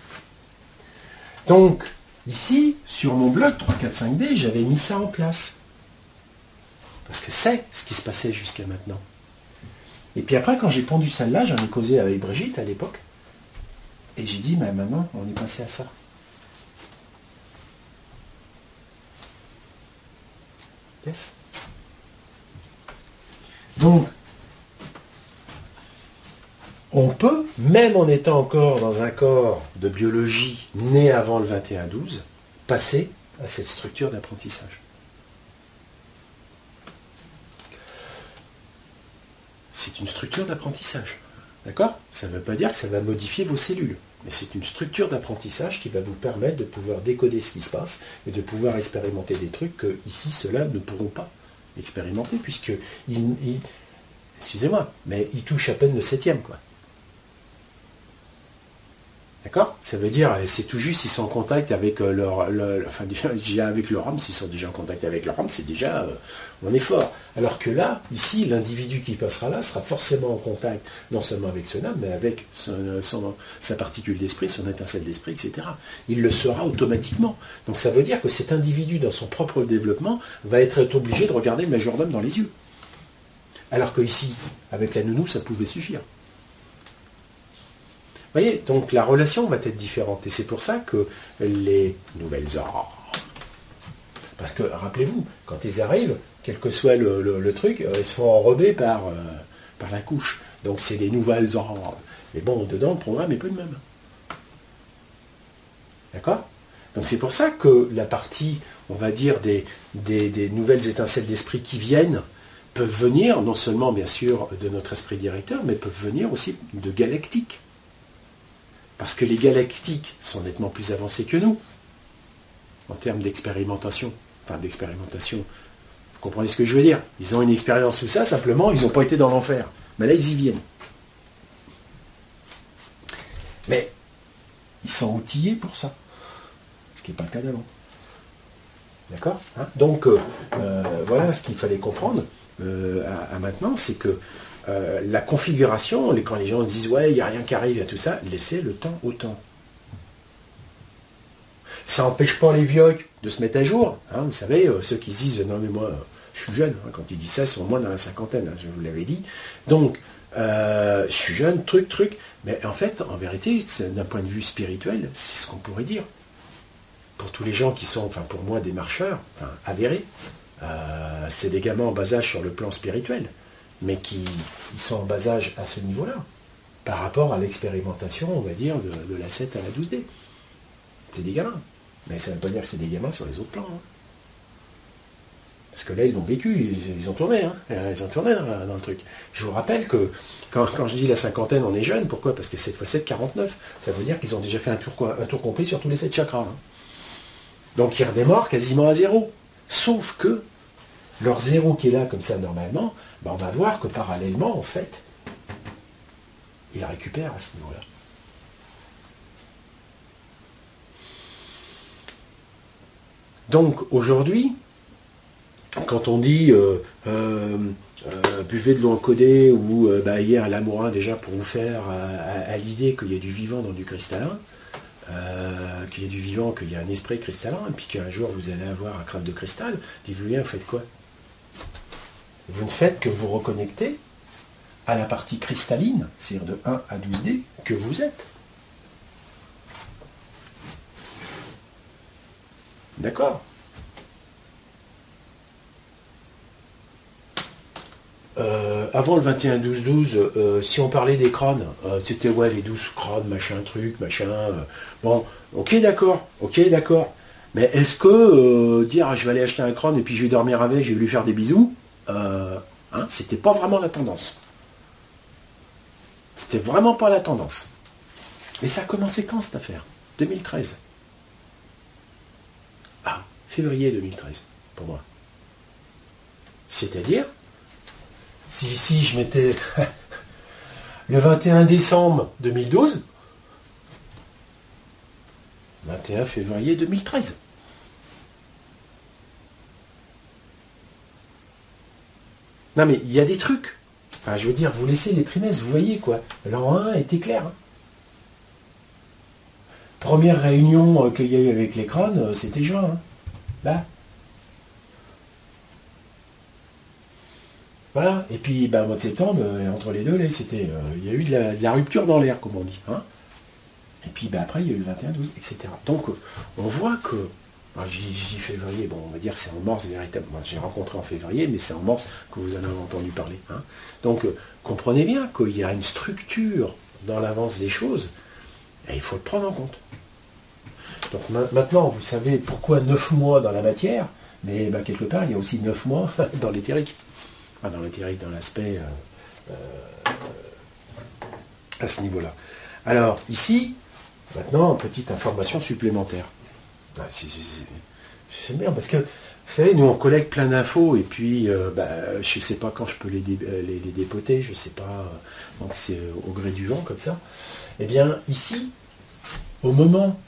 S1: Donc, ici, sur mon blog trois quatre cinq D, j'avais mis ça en place. Parce que c'est ce qui se passait jusqu'à maintenant. Et puis après, quand j'ai pondu celle-là, j'en ai causé avec Brigitte à l'époque. Et j'ai dit, mais maintenant, on est passé à ça. Yes. Donc, on peut, même en étant encore dans un corps de biologie né avant le vingt et un douze, passer à cette structure d'apprentissage. C'est une structure d'apprentissage. D'accord? Ça ne veut pas dire que ça va modifier vos cellules. Mais c'est une structure d'apprentissage qui va vous permettre de pouvoir décoder ce qui se passe et de pouvoir expérimenter des trucs que ici, ceux-là ne pourront pas expérimenter, puisque, ils, ils, excusez-moi, mais ils touchent à peine le septième, quoi. D'accord? Ça veut dire, c'est tout juste, ils sont en contact avec leur, leur enfin déjà avec leur âme, s'ils sont déjà en contact avec leur âme, c'est déjà, euh, on est fort. Alors que là, ici, l'individu qui passera là sera forcément en contact, non seulement avec son âme, mais avec son, son, sa particule d'esprit, son étincelle d'esprit, et cetera. Il le sera automatiquement. Donc ça veut dire que cet individu, dans son propre développement, va être obligé de regarder le majordome dans les yeux. Alors que ici, avec la nounou, ça pouvait suffire. Vous voyez, donc la relation va être différente. Et c'est pour ça que les nouvelles âmes, parce que rappelez-vous, quand ils arrivent, quel que soit le, le, le truc, ils se font enrober par, euh, par la couche. Donc c'est des nouvelles âmes. Mais bon, dedans, le programme n'est pas le même. D'accord? Donc c'est pour ça que la partie, on va dire, des, des, des nouvelles étincelles d'esprit qui viennent, peuvent venir non seulement bien sûr de notre esprit directeur, mais peuvent venir aussi de galactiques. Parce que les galactiques sont nettement plus avancés que nous, en termes d'expérimentation. Enfin, d'expérimentation, vous comprenez ce que je veux dire? Ils ont une expérience sous ça, simplement, ils n'ont pas été dans l'enfer. Mais là, ils y viennent. Mais ils sont outillés pour ça. Ce qui n'est pas le cas d'avant. D'accord, hein? Donc, euh, euh, voilà ce qu'il fallait comprendre euh, à, à maintenant, c'est que euh, la configuration, les, quand les gens disent « ouais, il n'y a rien qui arrive » et tout ça, laissez le temps au temps. Ça n'empêche pas les vieux de se mettre à jour. Hein, vous savez, euh, ceux qui se disent « non mais moi, je suis jeune hein, », quand ils disent ça, ils sont au moins dans la cinquantaine, hein, je vous l'avais dit. Donc, euh, je suis jeune, truc, truc. Mais en fait, en vérité, d'un point de vue spirituel, c'est ce qu'on pourrait dire. Pour tous les gens qui sont, enfin pour moi, des marcheurs, enfin, avérés, euh, c'est des gamins en bas âge sur le plan spirituel, mais qui ils sont en bas âge à ce niveau-là, par rapport à l'expérimentation, on va dire, de, de la sept à la douze D. C'est des gamins. Mais ça ne veut pas dire que c'est des gamins sur les autres plans. Hein. Parce que là, ils l'ont vécu, ils, ils ont tourné, hein. Ils ont tourné dans, dans le truc. Je vous rappelle que quand, quand je dis la cinquantaine, on est jeune, pourquoi? Parce que sept fois sept, quarante-neuf. Ça veut dire qu'ils ont déjà fait un tour, un tour complet sur tous les sept chakras. Hein. Donc ils redémarrent quasiment à zéro. Sauf que leur zéro qui est là comme ça normalement, ben on va voir que parallèlement, en fait, ils récupèrent à ce niveau-là. Donc aujourd'hui, quand on dit euh, euh, euh, buvez de l'eau encodée ou euh, bah, ayez un lamourin déjà pour vous faire à, à, à l'idée qu'il y a du vivant dans du cristallin, euh, qu'il y a du vivant, qu'il y a un esprit cristallin, et puis qu'un jour vous allez avoir un crâne de cristal, dites-vous bien, vous faites quoi? Vous ne faites que vous reconnecter à la partie cristalline, c'est-à-dire de un à douze D, que vous êtes. D'accord? Euh, avant le vingt et un douze douze, euh, si on parlait des crânes, euh, c'était ouais les douze crânes, machin truc, machin. Euh, bon, ok d'accord, ok d'accord. Mais est-ce que euh, dire ah, je vais aller acheter un crâne et puis je vais dormir avec, je vais lui faire des bisous, euh, hein, c'était pas vraiment la tendance. C'était vraiment pas la tendance. Et ça a commencé quand cette affaire? deux mille treize. Ah, février deux mille treize, pour moi. C'est-à-dire, si ici je mettais le vingt et un décembre deux mille douze, vingt et un février deux mille treize. Non mais il y a des trucs. Enfin je veux dire, vous laissez les trimestres, vous voyez quoi. L'an un était clair. Hein. Première réunion qu'il y a eu avec les crânes, c'était juin. Hein. Là. Voilà, et puis ben, au mois de septembre, euh, entre les deux, là, c'était, euh, il y a eu de la, de la rupture dans l'air, comme on dit. Hein. Et puis ben, après, il y a eu le vingt et un douze, et cetera. Donc, euh, on voit que, je dis février, bon, on va dire c'est en mars véritablement. J'ai rencontré en février, mais c'est en mars que vous en avez entendu parler. Hein. Donc, euh, comprenez bien qu'il y a une structure dans l'avance des choses, et il faut le prendre en compte. Donc ma- maintenant, vous savez pourquoi neuf mois dans la matière, mais ben, quelque part, il y a aussi neuf mois dans l'éthérique. Dans l'éthérique, dans l'aspect euh, euh, à ce niveau-là. Alors, ici, maintenant, petite information supplémentaire. Ah, c'est, c'est, c'est, c'est bien, parce que, vous savez, nous, on collecte plein d'infos, et puis, euh, bah, je ne sais pas quand je peux les, dé, les, les dépoter, je ne sais pas, euh, donc c'est au gré du vent, comme ça. Eh bien, ici, au moment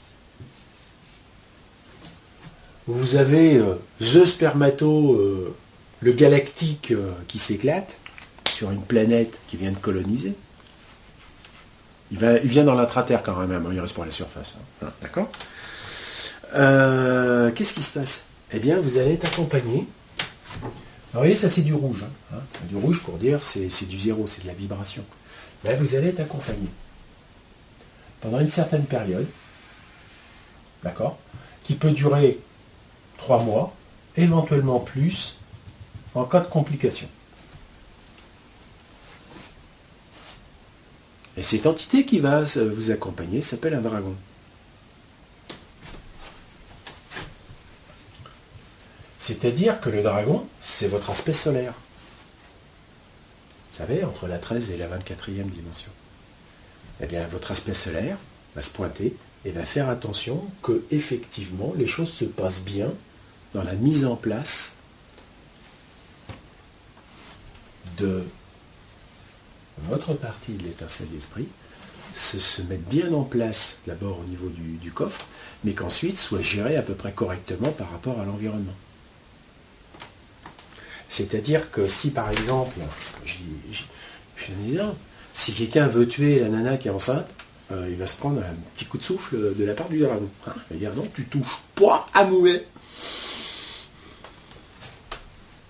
S1: où vous avez euh, The Spermato, euh, le galactique euh, qui s'éclate sur une planète qui vient de coloniser, il, va, il vient dans l'intraterre quand même, hein, il reste pas à la surface. Hein, hein, d'accord euh, Qu'est-ce qui se passe? Eh bien, vous allez être accompagné. Alors, vous voyez, ça c'est du rouge. Hein, hein, du rouge pour dire c'est, c'est du zéro, c'est de la vibration. Là, vous allez être accompagné pendant une certaine période, d'accord, qui peut durer trois mois, éventuellement plus, en cas de complication. Et cette entité qui va vous accompagner s'appelle un dragon. C'est-à-dire que le dragon, c'est votre aspect solaire. savez, entre la treize et la vingt-quatrième dimension. Eh bien, votre aspect solaire va se pointer et va faire attention que, effectivement, les choses se passent bien dans la mise en place de votre partie de l'étincelle d'esprit, se, se mettre bien en place d'abord au niveau du, du coffre, mais qu'ensuite soit géré à peu près correctement par rapport à l'environnement. C'est-à-dire que si par exemple, je dis bien, si quelqu'un veut tuer la nana qui est enceinte, euh, il va se prendre un petit coup de souffle de la part du dragon. Hein, il va dire non, tu touches pas à mouet. D'accord ?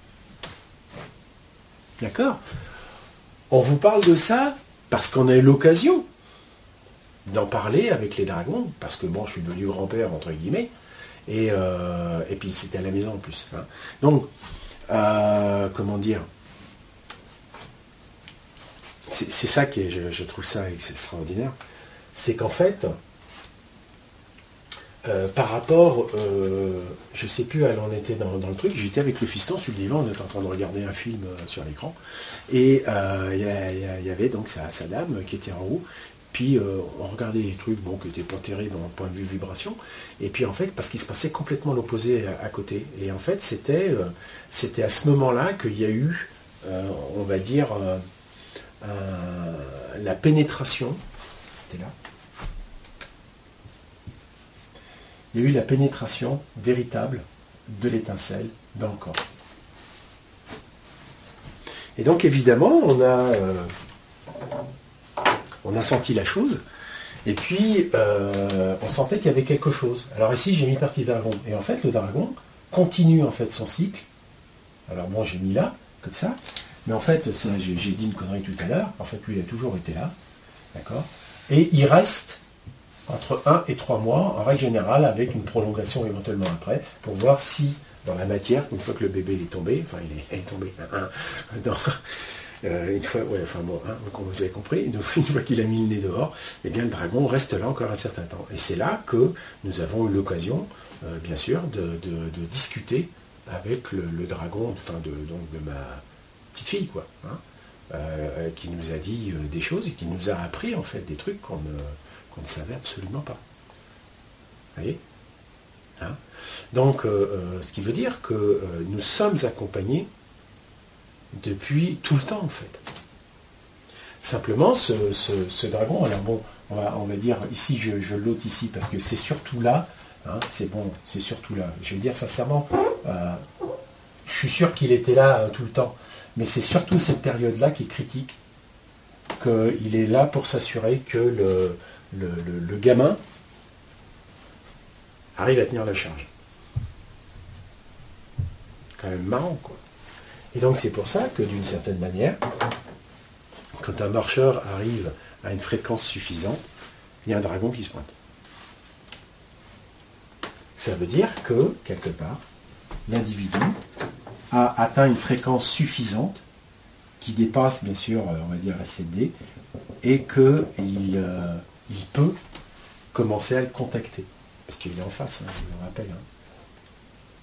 S1: On vous parle de ça parce qu'on a eu l'occasion d'en parler avec les dragons, parce que bon, je suis devenu grand-père, entre guillemets, et, euh, et puis c'était à la maison en plus. Hein. Donc, euh, comment dire, c'est, c'est ça qui est, je, je trouve ça extraordinaire, c'est qu'en fait, euh, par rapport, euh, je sais plus, elle en était dans, dans le truc, j'étais avec le fiston sur le divan, on était en train de regarder un film euh, sur l'écran, et il euh, y, y, y avait donc sa, sa dame qui était en haut, puis euh, on regardait des trucs bon, qui n'étaient pas terribles d'un point de vue vibration, et puis en fait, parce qu'il se passait complètement l'opposé à, à côté, et en fait, c'était, euh, c'était à ce moment-là qu'il y a eu, euh, on va dire, euh, euh, la pénétration, c'était là, il y a eu la pénétration véritable de l'étincelle dans le corps. Et donc évidemment, on a, euh, on a senti la chose, et puis euh, on sentait qu'il y avait quelque chose. Alors ici, j'ai mis partie dragon, et en fait, le dragon continue en fait son cycle. Alors bon, j'ai mis là, comme ça, mais en fait, ça, j'ai, j'ai dit une connerie tout à l'heure, en fait, lui, il a toujours été là, d'accord ? Et il reste entre un et trois mois, en règle générale, avec une prolongation éventuellement après, pour voir si, dans la matière, une fois que le bébé est tombé, enfin il est, il est tombé, hein, dans, euh, une fois, ouais, enfin bon, hein, comme vous avez compris, une fois qu'il a mis le nez dehors, eh bien le dragon reste là encore un certain temps. Et c'est là que nous avons eu l'occasion, euh, bien sûr, de, de, de discuter avec le, le dragon, enfin de, donc de ma petite fille, quoi, hein, euh, qui nous a dit euh, des choses et qui nous a appris en fait des trucs qu'on ne qu'on ne savait absolument pas. Vous voyez, hein? Donc, euh, euh, ce qui veut dire que euh, nous sommes accompagnés depuis tout le temps, en fait. Simplement, ce, ce, ce dragon, alors bon, on va, on va dire, ici, je, je l'ôte ici, parce que c'est surtout là, hein, c'est bon, c'est surtout là. Je veux dire, sincèrement, euh, je suis sûr qu'il était là euh, tout le temps, mais c'est surtout cette période-là qui est critique, qu'il est là pour s'assurer que le Le, le, le gamin arrive à tenir la charge. Quand même marrant, quoi. Et donc c'est pour ça que d'une certaine manière, quand un marcheur arrive à une fréquence suffisante, il y a un dragon qui se pointe. Ça veut dire que, quelque part, l'individu a atteint une fréquence suffisante qui dépasse, bien sûr, on va dire la sept D, et qu'il euh, il peut commencer à le contacter. Parce qu'il est en face, hein, je vous le rappelle. Hein. D'accord ?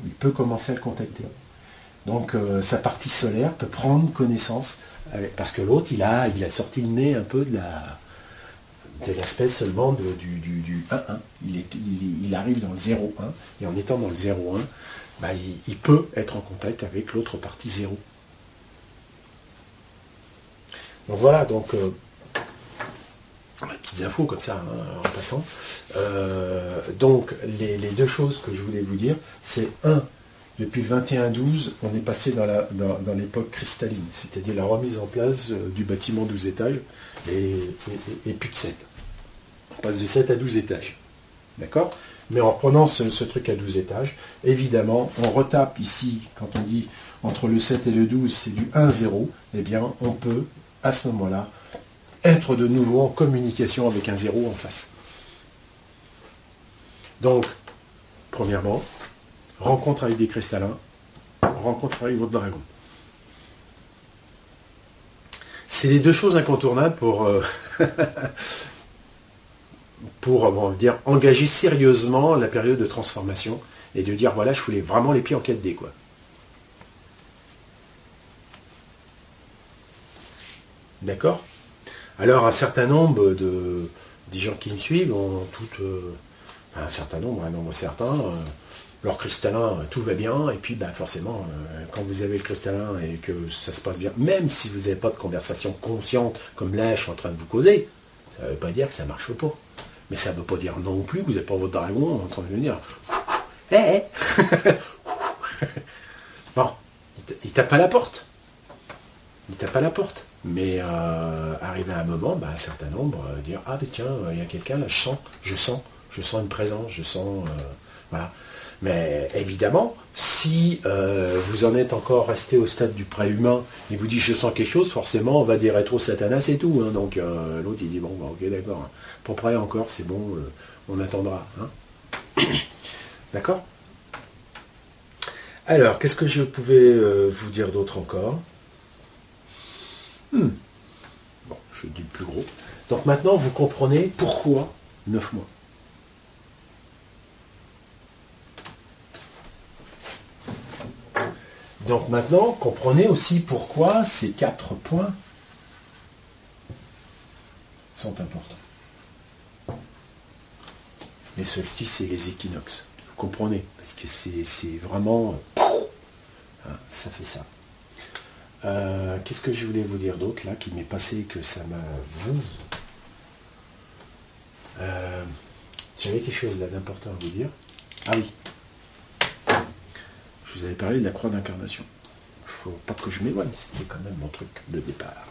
S1: Il peut commencer à le contacter. Donc euh, sa partie solaire peut prendre connaissance, avec, parce que l'autre, il a, il a sorti le nez un peu de la de l'aspect seulement de, du, du, du un un. Il, est, il, il arrive dans le zéro un, et en étant dans le zéro un, bah, il, il peut être en contact avec l'autre partie zéro. Donc voilà, donc... Euh, petites infos comme ça, hein, en passant. Euh, donc, les, les deux choses que je voulais vous dire, c'est un, depuis le vingt et un douze, on est passé dans, la, dans, dans l'époque cristalline, c'est-à-dire la remise en place euh, du bâtiment douze étages, et, et, et plus de sept. On passe de sept à douze étages. D'accord ? Mais en prenant ce, ce truc à douze étages, évidemment, on retape ici, quand on dit entre le sept et le douze, c'est du un zéro, eh bien, on peut, à ce moment-là, être de nouveau en communication avec un zéro en face. Donc, premièrement, rencontre avec des cristallins, rencontre avec votre dragon. C'est les deux choses incontournables pour, euh, pour bon, dire, engager sérieusement la période de transformation et de dire, voilà, je voulais vraiment les pieds en quatre D, quoi. D'accord? Alors un certain nombre de des gens qui me suivent ont tout, euh, un certain nombre, un nombre certain, euh, leur cristallin, euh, tout va bien, et puis bah, forcément, euh, quand vous avez le cristallin et que ça se passe bien, même si vous n'avez pas de conversation consciente, comme là je suis en train de vous causer, ça ne veut pas dire que ça ne marche pas. Mais ça ne veut pas dire non plus que vous n'êtes pas votre dragon en train de venir. Hé hey, hey. Bon, il tape à la porte. Il tape à la porte. Mais euh, arrivé à un moment, bah, un certain nombre euh, dire ah ben tiens, il y a quelqu'un là, je sens, je sens, je sens une présence, je sens euh, voilà. Mais évidemment, si euh, vous en êtes encore resté au stade du préhumain et vous dites je sens quelque chose, forcément on va dire rétro Satanas et tout. Hein, donc euh, l'autre il dit bon bah, ok d'accord, pour près encore c'est bon, euh, on attendra. Hein. D'accord. Alors qu'est-ce que je pouvais euh, vous dire d'autre encore? Hmm. Bon, je dis le plus gros. Donc maintenant, vous comprenez pourquoi neuf mois. Donc maintenant, comprenez aussi pourquoi ces quatre points sont importants. Les solstices et les équinoxes. Vous comprenez? Parce que c'est vraiment... Hein, ça fait ça. Euh, Qu'est-ce que je voulais vous dire d'autre là qui m'est passé que ça m'a... Euh, J'avais quelque chose là d'important à vous dire. Ah oui. Je vous avais parlé de la croix d'incarnation. Il ne faut pas que je m'éloigne, c'était quand même mon truc de départ.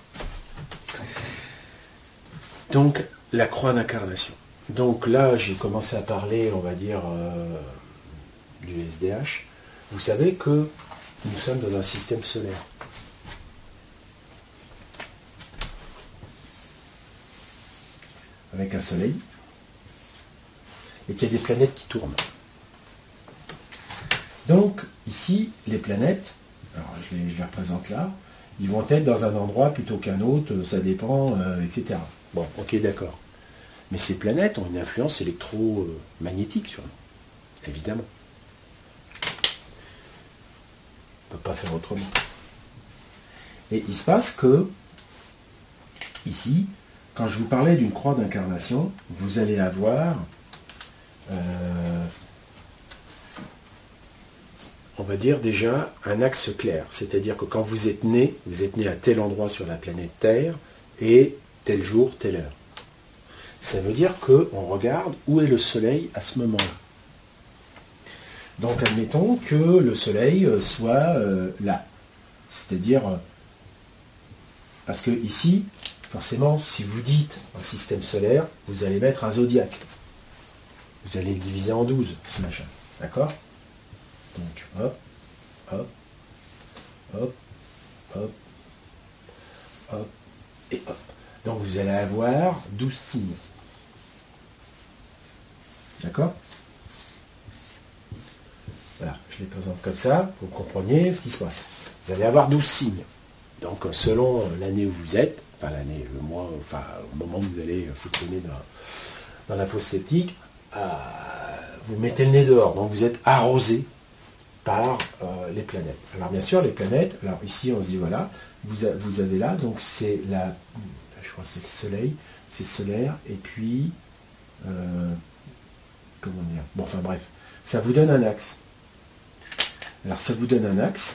S1: Donc, la croix d'incarnation. Donc là, j'ai commencé à parler, on va dire, euh, du S D H. Vous savez que nous sommes dans un système solaire. Avec un soleil, et qu'il y a des planètes qui tournent. Donc, ici, les planètes, alors je les, je les représente là, ils vont être dans un endroit plutôt qu'un autre, ça dépend, euh, et cetera. Bon, ok, d'accord. Mais ces planètes ont une influence électromagnétique sur nous, évidemment. On ne peut pas faire autrement. Et il se passe que, ici, quand je vous parlais d'une croix d'incarnation, vous allez avoir, euh, on va dire déjà, un axe clair. C'est-à-dire que quand vous êtes né, vous êtes né à tel endroit sur la planète Terre, et tel jour, telle heure. Ça veut dire qu'on regarde où est le Soleil à ce moment-là. Donc admettons que le Soleil soit euh, là. C'est-à-dire, euh, parce que ici, forcément, si vous dites un système solaire, vous allez mettre un zodiaque. Vous allez le diviser en douze, ce machin. D'accord? Donc, hop, hop, hop, hop, hop, et hop. Donc, vous allez avoir douze signes. D'accord? Voilà, je les présente comme ça, pour que vous compreniez ce qui se passe. Vous allez avoir douze signes. Donc, selon l'année où vous êtes, enfin l'année, le mois, enfin au moment où vous allez foutre le nez dans, dans la fosse septique, euh, vous mettez le nez dehors. Donc, vous êtes arrosé par euh, les planètes. Alors, bien sûr, les planètes, alors ici, on se dit, voilà, vous, a, vous avez là, donc c'est la, je crois que c'est le Soleil, c'est solaire, et puis, euh, comment dire, bon, enfin bref, ça vous donne un axe. Alors, ça vous donne un axe,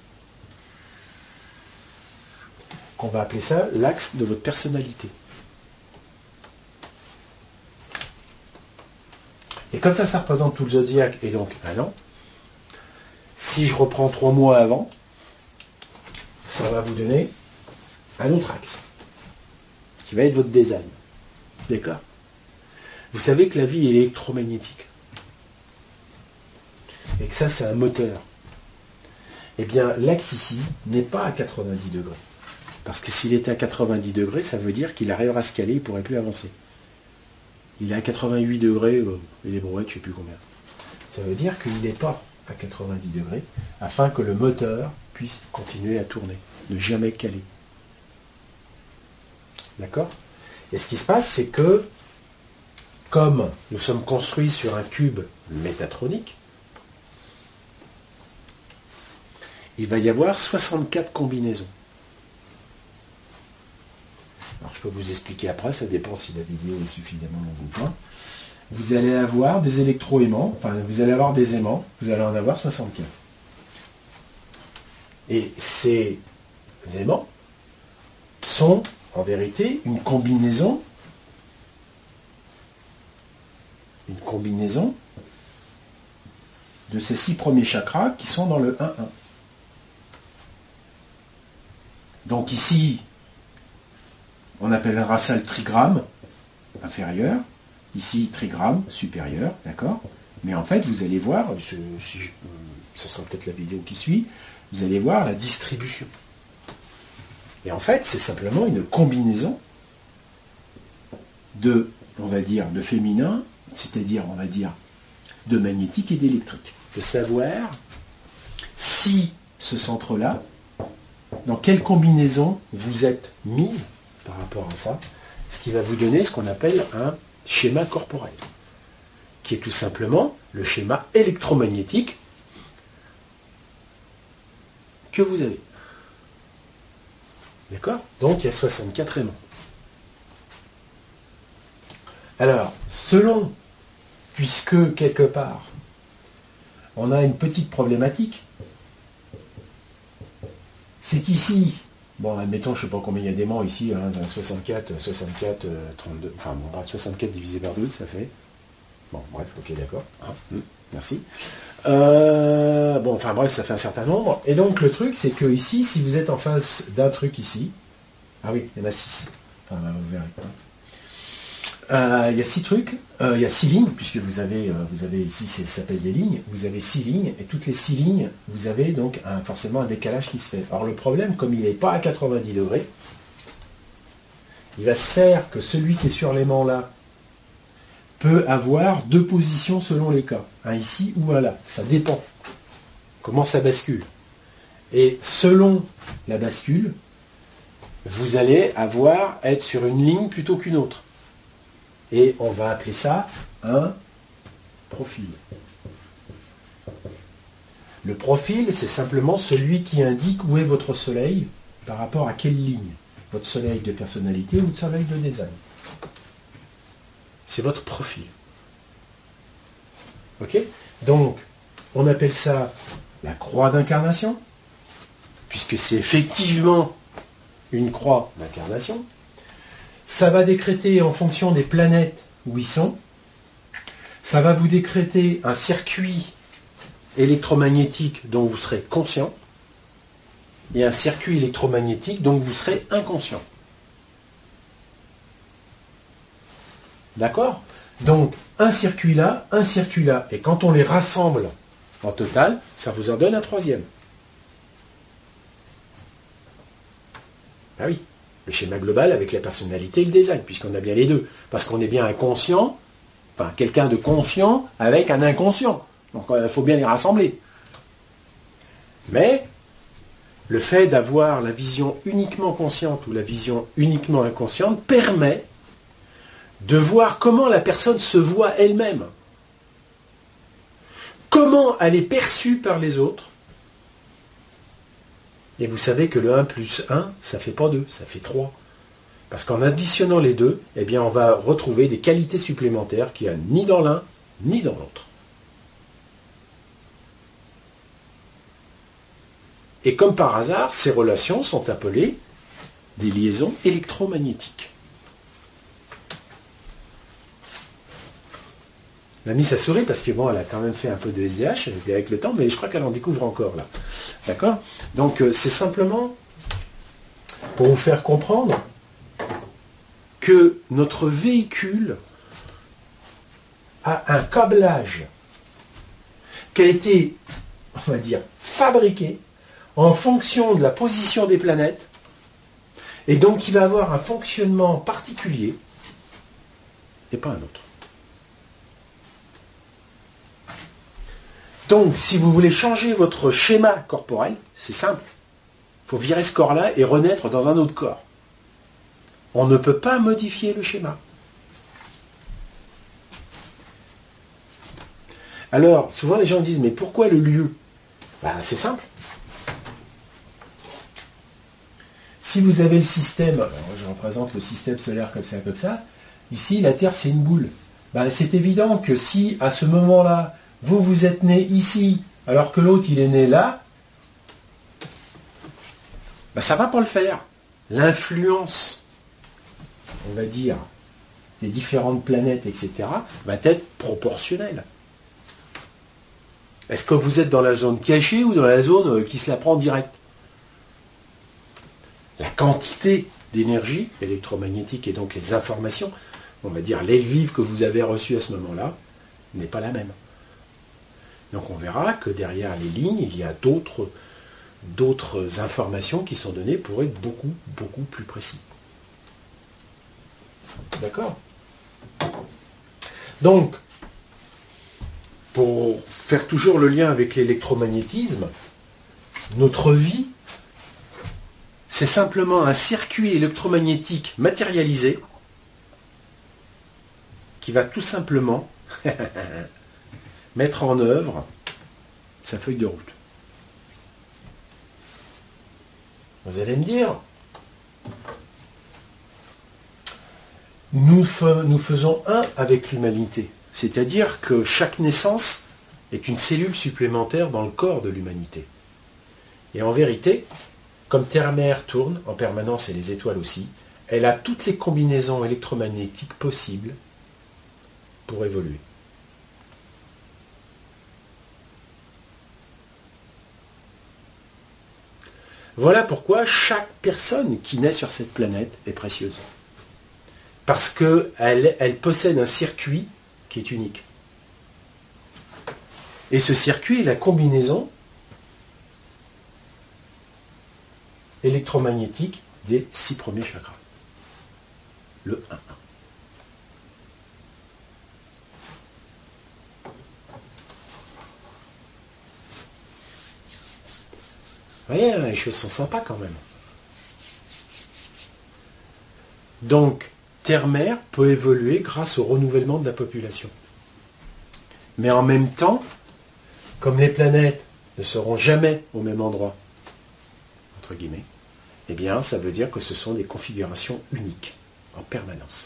S1: qu'on va appeler ça l'axe de votre personnalité. Et comme ça, ça représente tout le zodiaque, et donc un an. Si je reprends trois mois avant, ça va vous donner un autre axe, qui va être votre design. D'accord? Vous savez que la vie est électromagnétique. Et que ça, c'est un moteur. Eh bien, l'axe ici n'est pas à quatre-vingt-dix degrés. Parce que s'il était à quatre-vingt-dix degrés, ça veut dire qu'il arrivera à se caler, il ne pourrait plus avancer. Il est à quatre-vingt-huit degrés, euh, et les brouettes, je ne sais plus combien. Ça veut dire qu'il n'est pas à quatre-vingt-dix degrés, afin que le moteur puisse continuer à tourner, ne jamais caler. D'accord? Et ce qui se passe, c'est que, comme nous sommes construits sur un cube métatronique, il va y avoir soixante-quatre combinaisons. peux vous expliquer après, ça dépend si la vidéo est suffisamment longue ou pas. Vous allez avoir des électroaimants, enfin vous allez avoir des aimants, vous allez en avoir soixante-quatre. Et ces aimants sont en vérité une combinaison, une combinaison de ces six premiers chakras qui sont dans le un un. Donc ici, on appellera ça le trigramme inférieur, ici trigramme supérieur, d'accord? Mais en fait, vous allez voir, si je, ce sera peut-être la vidéo qui suit, vous allez voir la distribution. Et en fait, c'est simplement une combinaison de, on va dire, de féminin, c'est-à-dire, on va dire, de magnétique et d'électrique. De savoir si ce centre-là, dans quelle combinaison vous êtes mise par rapport à ça, ce qui va vous donner ce qu'on appelle un schéma corporel, qui est tout simplement le schéma électromagnétique que vous avez. D'accord? Donc il y a soixante-quatre aimants. Alors, selon, puisque quelque part, on a une petite problématique, c'est qu'ici, bon, admettons, je ne sais pas combien il y a d'aimants ici, hein, soixante-quatre, soixante-quatre, trente-deux, enfin bon, soixante-quatre divisé par douze, ça fait... Bon, bref, ok, d'accord. Ah, hum, merci. Euh, bon, enfin bref, ça fait un certain nombre. Et donc, le truc, c'est que ici, si vous êtes en face d'un truc ici, ah oui, il y en a six. Enfin, vous verrez. Euh, il y a six trucs, euh, il y a six lignes, puisque vous avez, euh, vous avez ici, ça s'appelle des lignes, vous avez six lignes, et toutes les six lignes, vous avez donc un, forcément un décalage qui se fait. Alors le problème, comme il n'est pas à quatre-vingt-dix degrés, il va se faire que celui qui est sur l'aimant là peut avoir deux positions selon les cas, un ici ou un là, ça dépend comment ça bascule. Et selon la bascule, vous allez avoir être sur une ligne plutôt qu'une autre. Et on va appeler ça un profil. Le profil, c'est simplement celui qui indique où est votre soleil par rapport à quelle ligne. Votre soleil de personnalité ou votre soleil de design. C'est votre profil. Ok? Donc, on appelle ça la croix d'incarnation, puisque c'est effectivement une croix d'incarnation. Ça va décréter en fonction des planètes où ils sont. Ça va vous décréter un circuit électromagnétique dont vous serez conscient et un circuit électromagnétique dont vous serez inconscient. D'accord? Donc, un circuit là, un circuit là. Et quand on les rassemble en total, ça vous en donne un troisième. Ah oui. Le schéma global avec la personnalité et le design, puisqu'on a bien les deux. Parce qu'on est bien inconscient, enfin quelqu'un de conscient avec un inconscient. Donc il faut bien les rassembler. Mais le fait d'avoir la vision uniquement consciente ou la vision uniquement inconsciente permet de voir comment la personne se voit elle-même. Comment elle est perçue par les autres. Et vous savez que le un plus un, ça ne fait pas deux, ça fait trois. Parce qu'en additionnant les deux, eh bien, on va retrouver des qualités supplémentaires qu'il n'y a ni dans l'un, ni dans l'autre. Et comme par hasard, ces relations sont appelées des liaisons électromagnétiques. Mamie, ça sourit parce que bon, elle a quand même fait un peu de S D H avec le temps, mais je crois qu'elle en découvre encore là. D'accord? Donc euh, c'est simplement pour vous faire comprendre que notre véhicule a un câblage qui a été, on va dire, fabriqué en fonction de la position des planètes, et donc il va avoir un fonctionnement particulier et pas un autre. Donc, si vous voulez changer votre schéma corporel, c'est simple. Il faut virer ce corps-là et renaître dans un autre corps. On ne peut pas modifier le schéma. Alors, souvent les gens disent, mais pourquoi le lieu? Ben, c'est simple. si vous avez le système, alors je représente le système solaire comme ça, comme ça, ici la Terre c'est une boule. Ben, c'est évident que si à ce moment-là, vous vous êtes né ici, alors que l'autre il est né là, ben, ça ne va pas le faire. L'influence, on va dire, des différentes planètes, et cetera, va être proportionnelle. Est-ce que vous êtes dans la zone cachée ou dans la zone qui se la prend direct? La quantité d'énergie électromagnétique et donc les informations, on va dire l'aile vive que vous avez reçue à ce moment-là, n'est pas la même. Donc on verra que derrière les lignes, il y a d'autres, d'autres informations qui sont données pour être beaucoup, beaucoup plus précis. D'accord? Donc, pour faire toujours le lien avec l'électromagnétisme, notre vie, c'est simplement un circuit électromagnétique matérialisé qui va tout simplement mettre en œuvre sa feuille de route. Vous allez me dire, nous, fe- nous faisons un avec l'humanité. C'est-à-dire que chaque naissance est une cellule supplémentaire dans le corps de l'humanité. Et en vérité, comme Terre-Mère tourne en permanence et les étoiles aussi, elle a toutes les combinaisons électromagnétiques possibles pour évoluer. Voilà pourquoi chaque personne qui naît sur cette planète est précieuse. Parce qu'elle elle possède un circuit qui est unique. Et ce circuit est la combinaison électromagnétique des six premiers chakras. Le un un. Vous voyez, les choses sont sympas quand même. Donc, Terre-Mère peut évoluer grâce au renouvellement de la population. Mais en même temps, comme les planètes ne seront jamais au même endroit, entre guillemets, eh bien, ça veut dire que ce sont des configurations uniques, en permanence.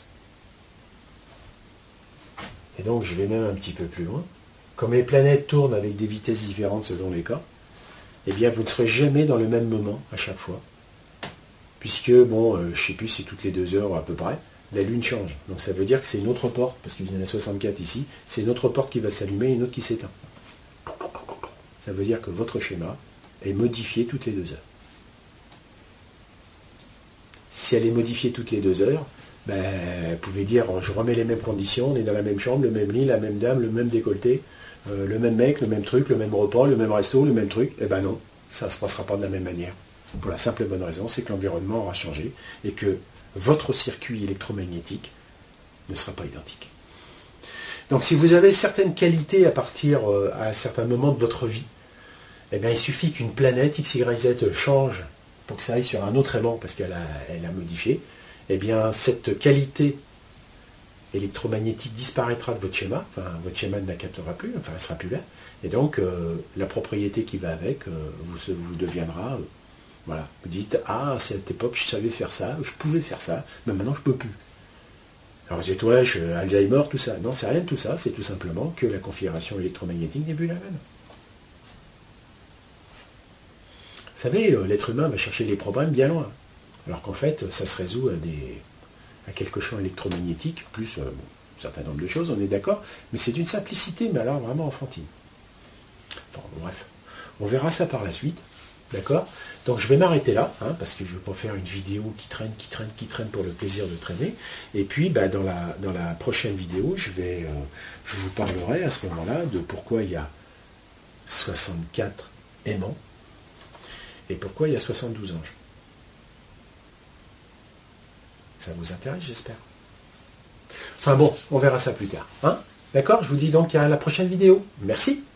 S1: Et donc, je vais même un petit peu plus loin. Comme les planètes tournent avec des vitesses différentes selon les cas, eh bien, vous ne serez jamais dans le même moment à chaque fois. Puisque, bon, euh, je ne sais plus si toutes les deux heures à peu près, la Lune change. Donc ça veut dire que c'est une autre porte, parce qu'il y en a soixante-quatre ici, c'est une autre porte qui va s'allumer et une autre qui s'éteint. Ça veut dire que votre schéma est modifié toutes les deux heures. Si elle est modifiée toutes les deux heures, ben, vous pouvez dire, je remets les mêmes conditions, on est dans la même chambre, le même lit, la même dame, le même décolleté, euh, le même mec, le même truc, le même repas, le même resto, le même truc. Eh ben non, ça ne se passera pas de la même manière. Pour la simple et bonne raison, c'est que l'environnement aura changé et que votre circuit électromagnétique ne sera pas identique. Donc si vous avez certaines qualités à partir euh, à un certain moment de votre vie, eh bien, il suffit qu'une planète X Y Z change pour que ça aille sur un autre aimant parce qu'elle a, elle a modifié. Eh bien, cette qualité électromagnétique disparaîtra de votre schéma, enfin votre schéma ne la captera plus, enfin elle ne sera plus là, et donc euh, la propriété qui va avec euh, vous, vous deviendra, euh, voilà, vous dites, ah, à cette époque je savais faire ça, je pouvais faire ça, mais maintenant je ne peux plus. Alors vous dites, ouais, je, Alzheimer, tout ça. Non, c'est rien de tout ça, c'est tout simplement que la configuration électromagnétique n'est plus la même. Vous savez, l'être humain va chercher des problèmes bien loin, alors qu'en fait, ça se résout à, des, à quelques champs électromagnétiques, plus euh, bon, un certain nombre de choses, on est d'accord, mais c'est d'une simplicité, mais alors vraiment enfantine. Enfin, bref, on verra ça par la suite, d'accord? Donc je vais m'arrêter là, hein, parce que je ne veux pas faire une vidéo qui traîne, qui traîne, qui traîne pour le plaisir de traîner. Et puis, bah, dans, la, dans la prochaine vidéo, je, vais, euh, je vous parlerai à ce moment-là de pourquoi il y a soixante-quatre aimants et pourquoi il y a soixante-douze anges. Ça vous intéresse, j'espère. Enfin bon, on verra ça plus tard. Hein, d'accord? Je vous dis donc à la prochaine vidéo. Merci.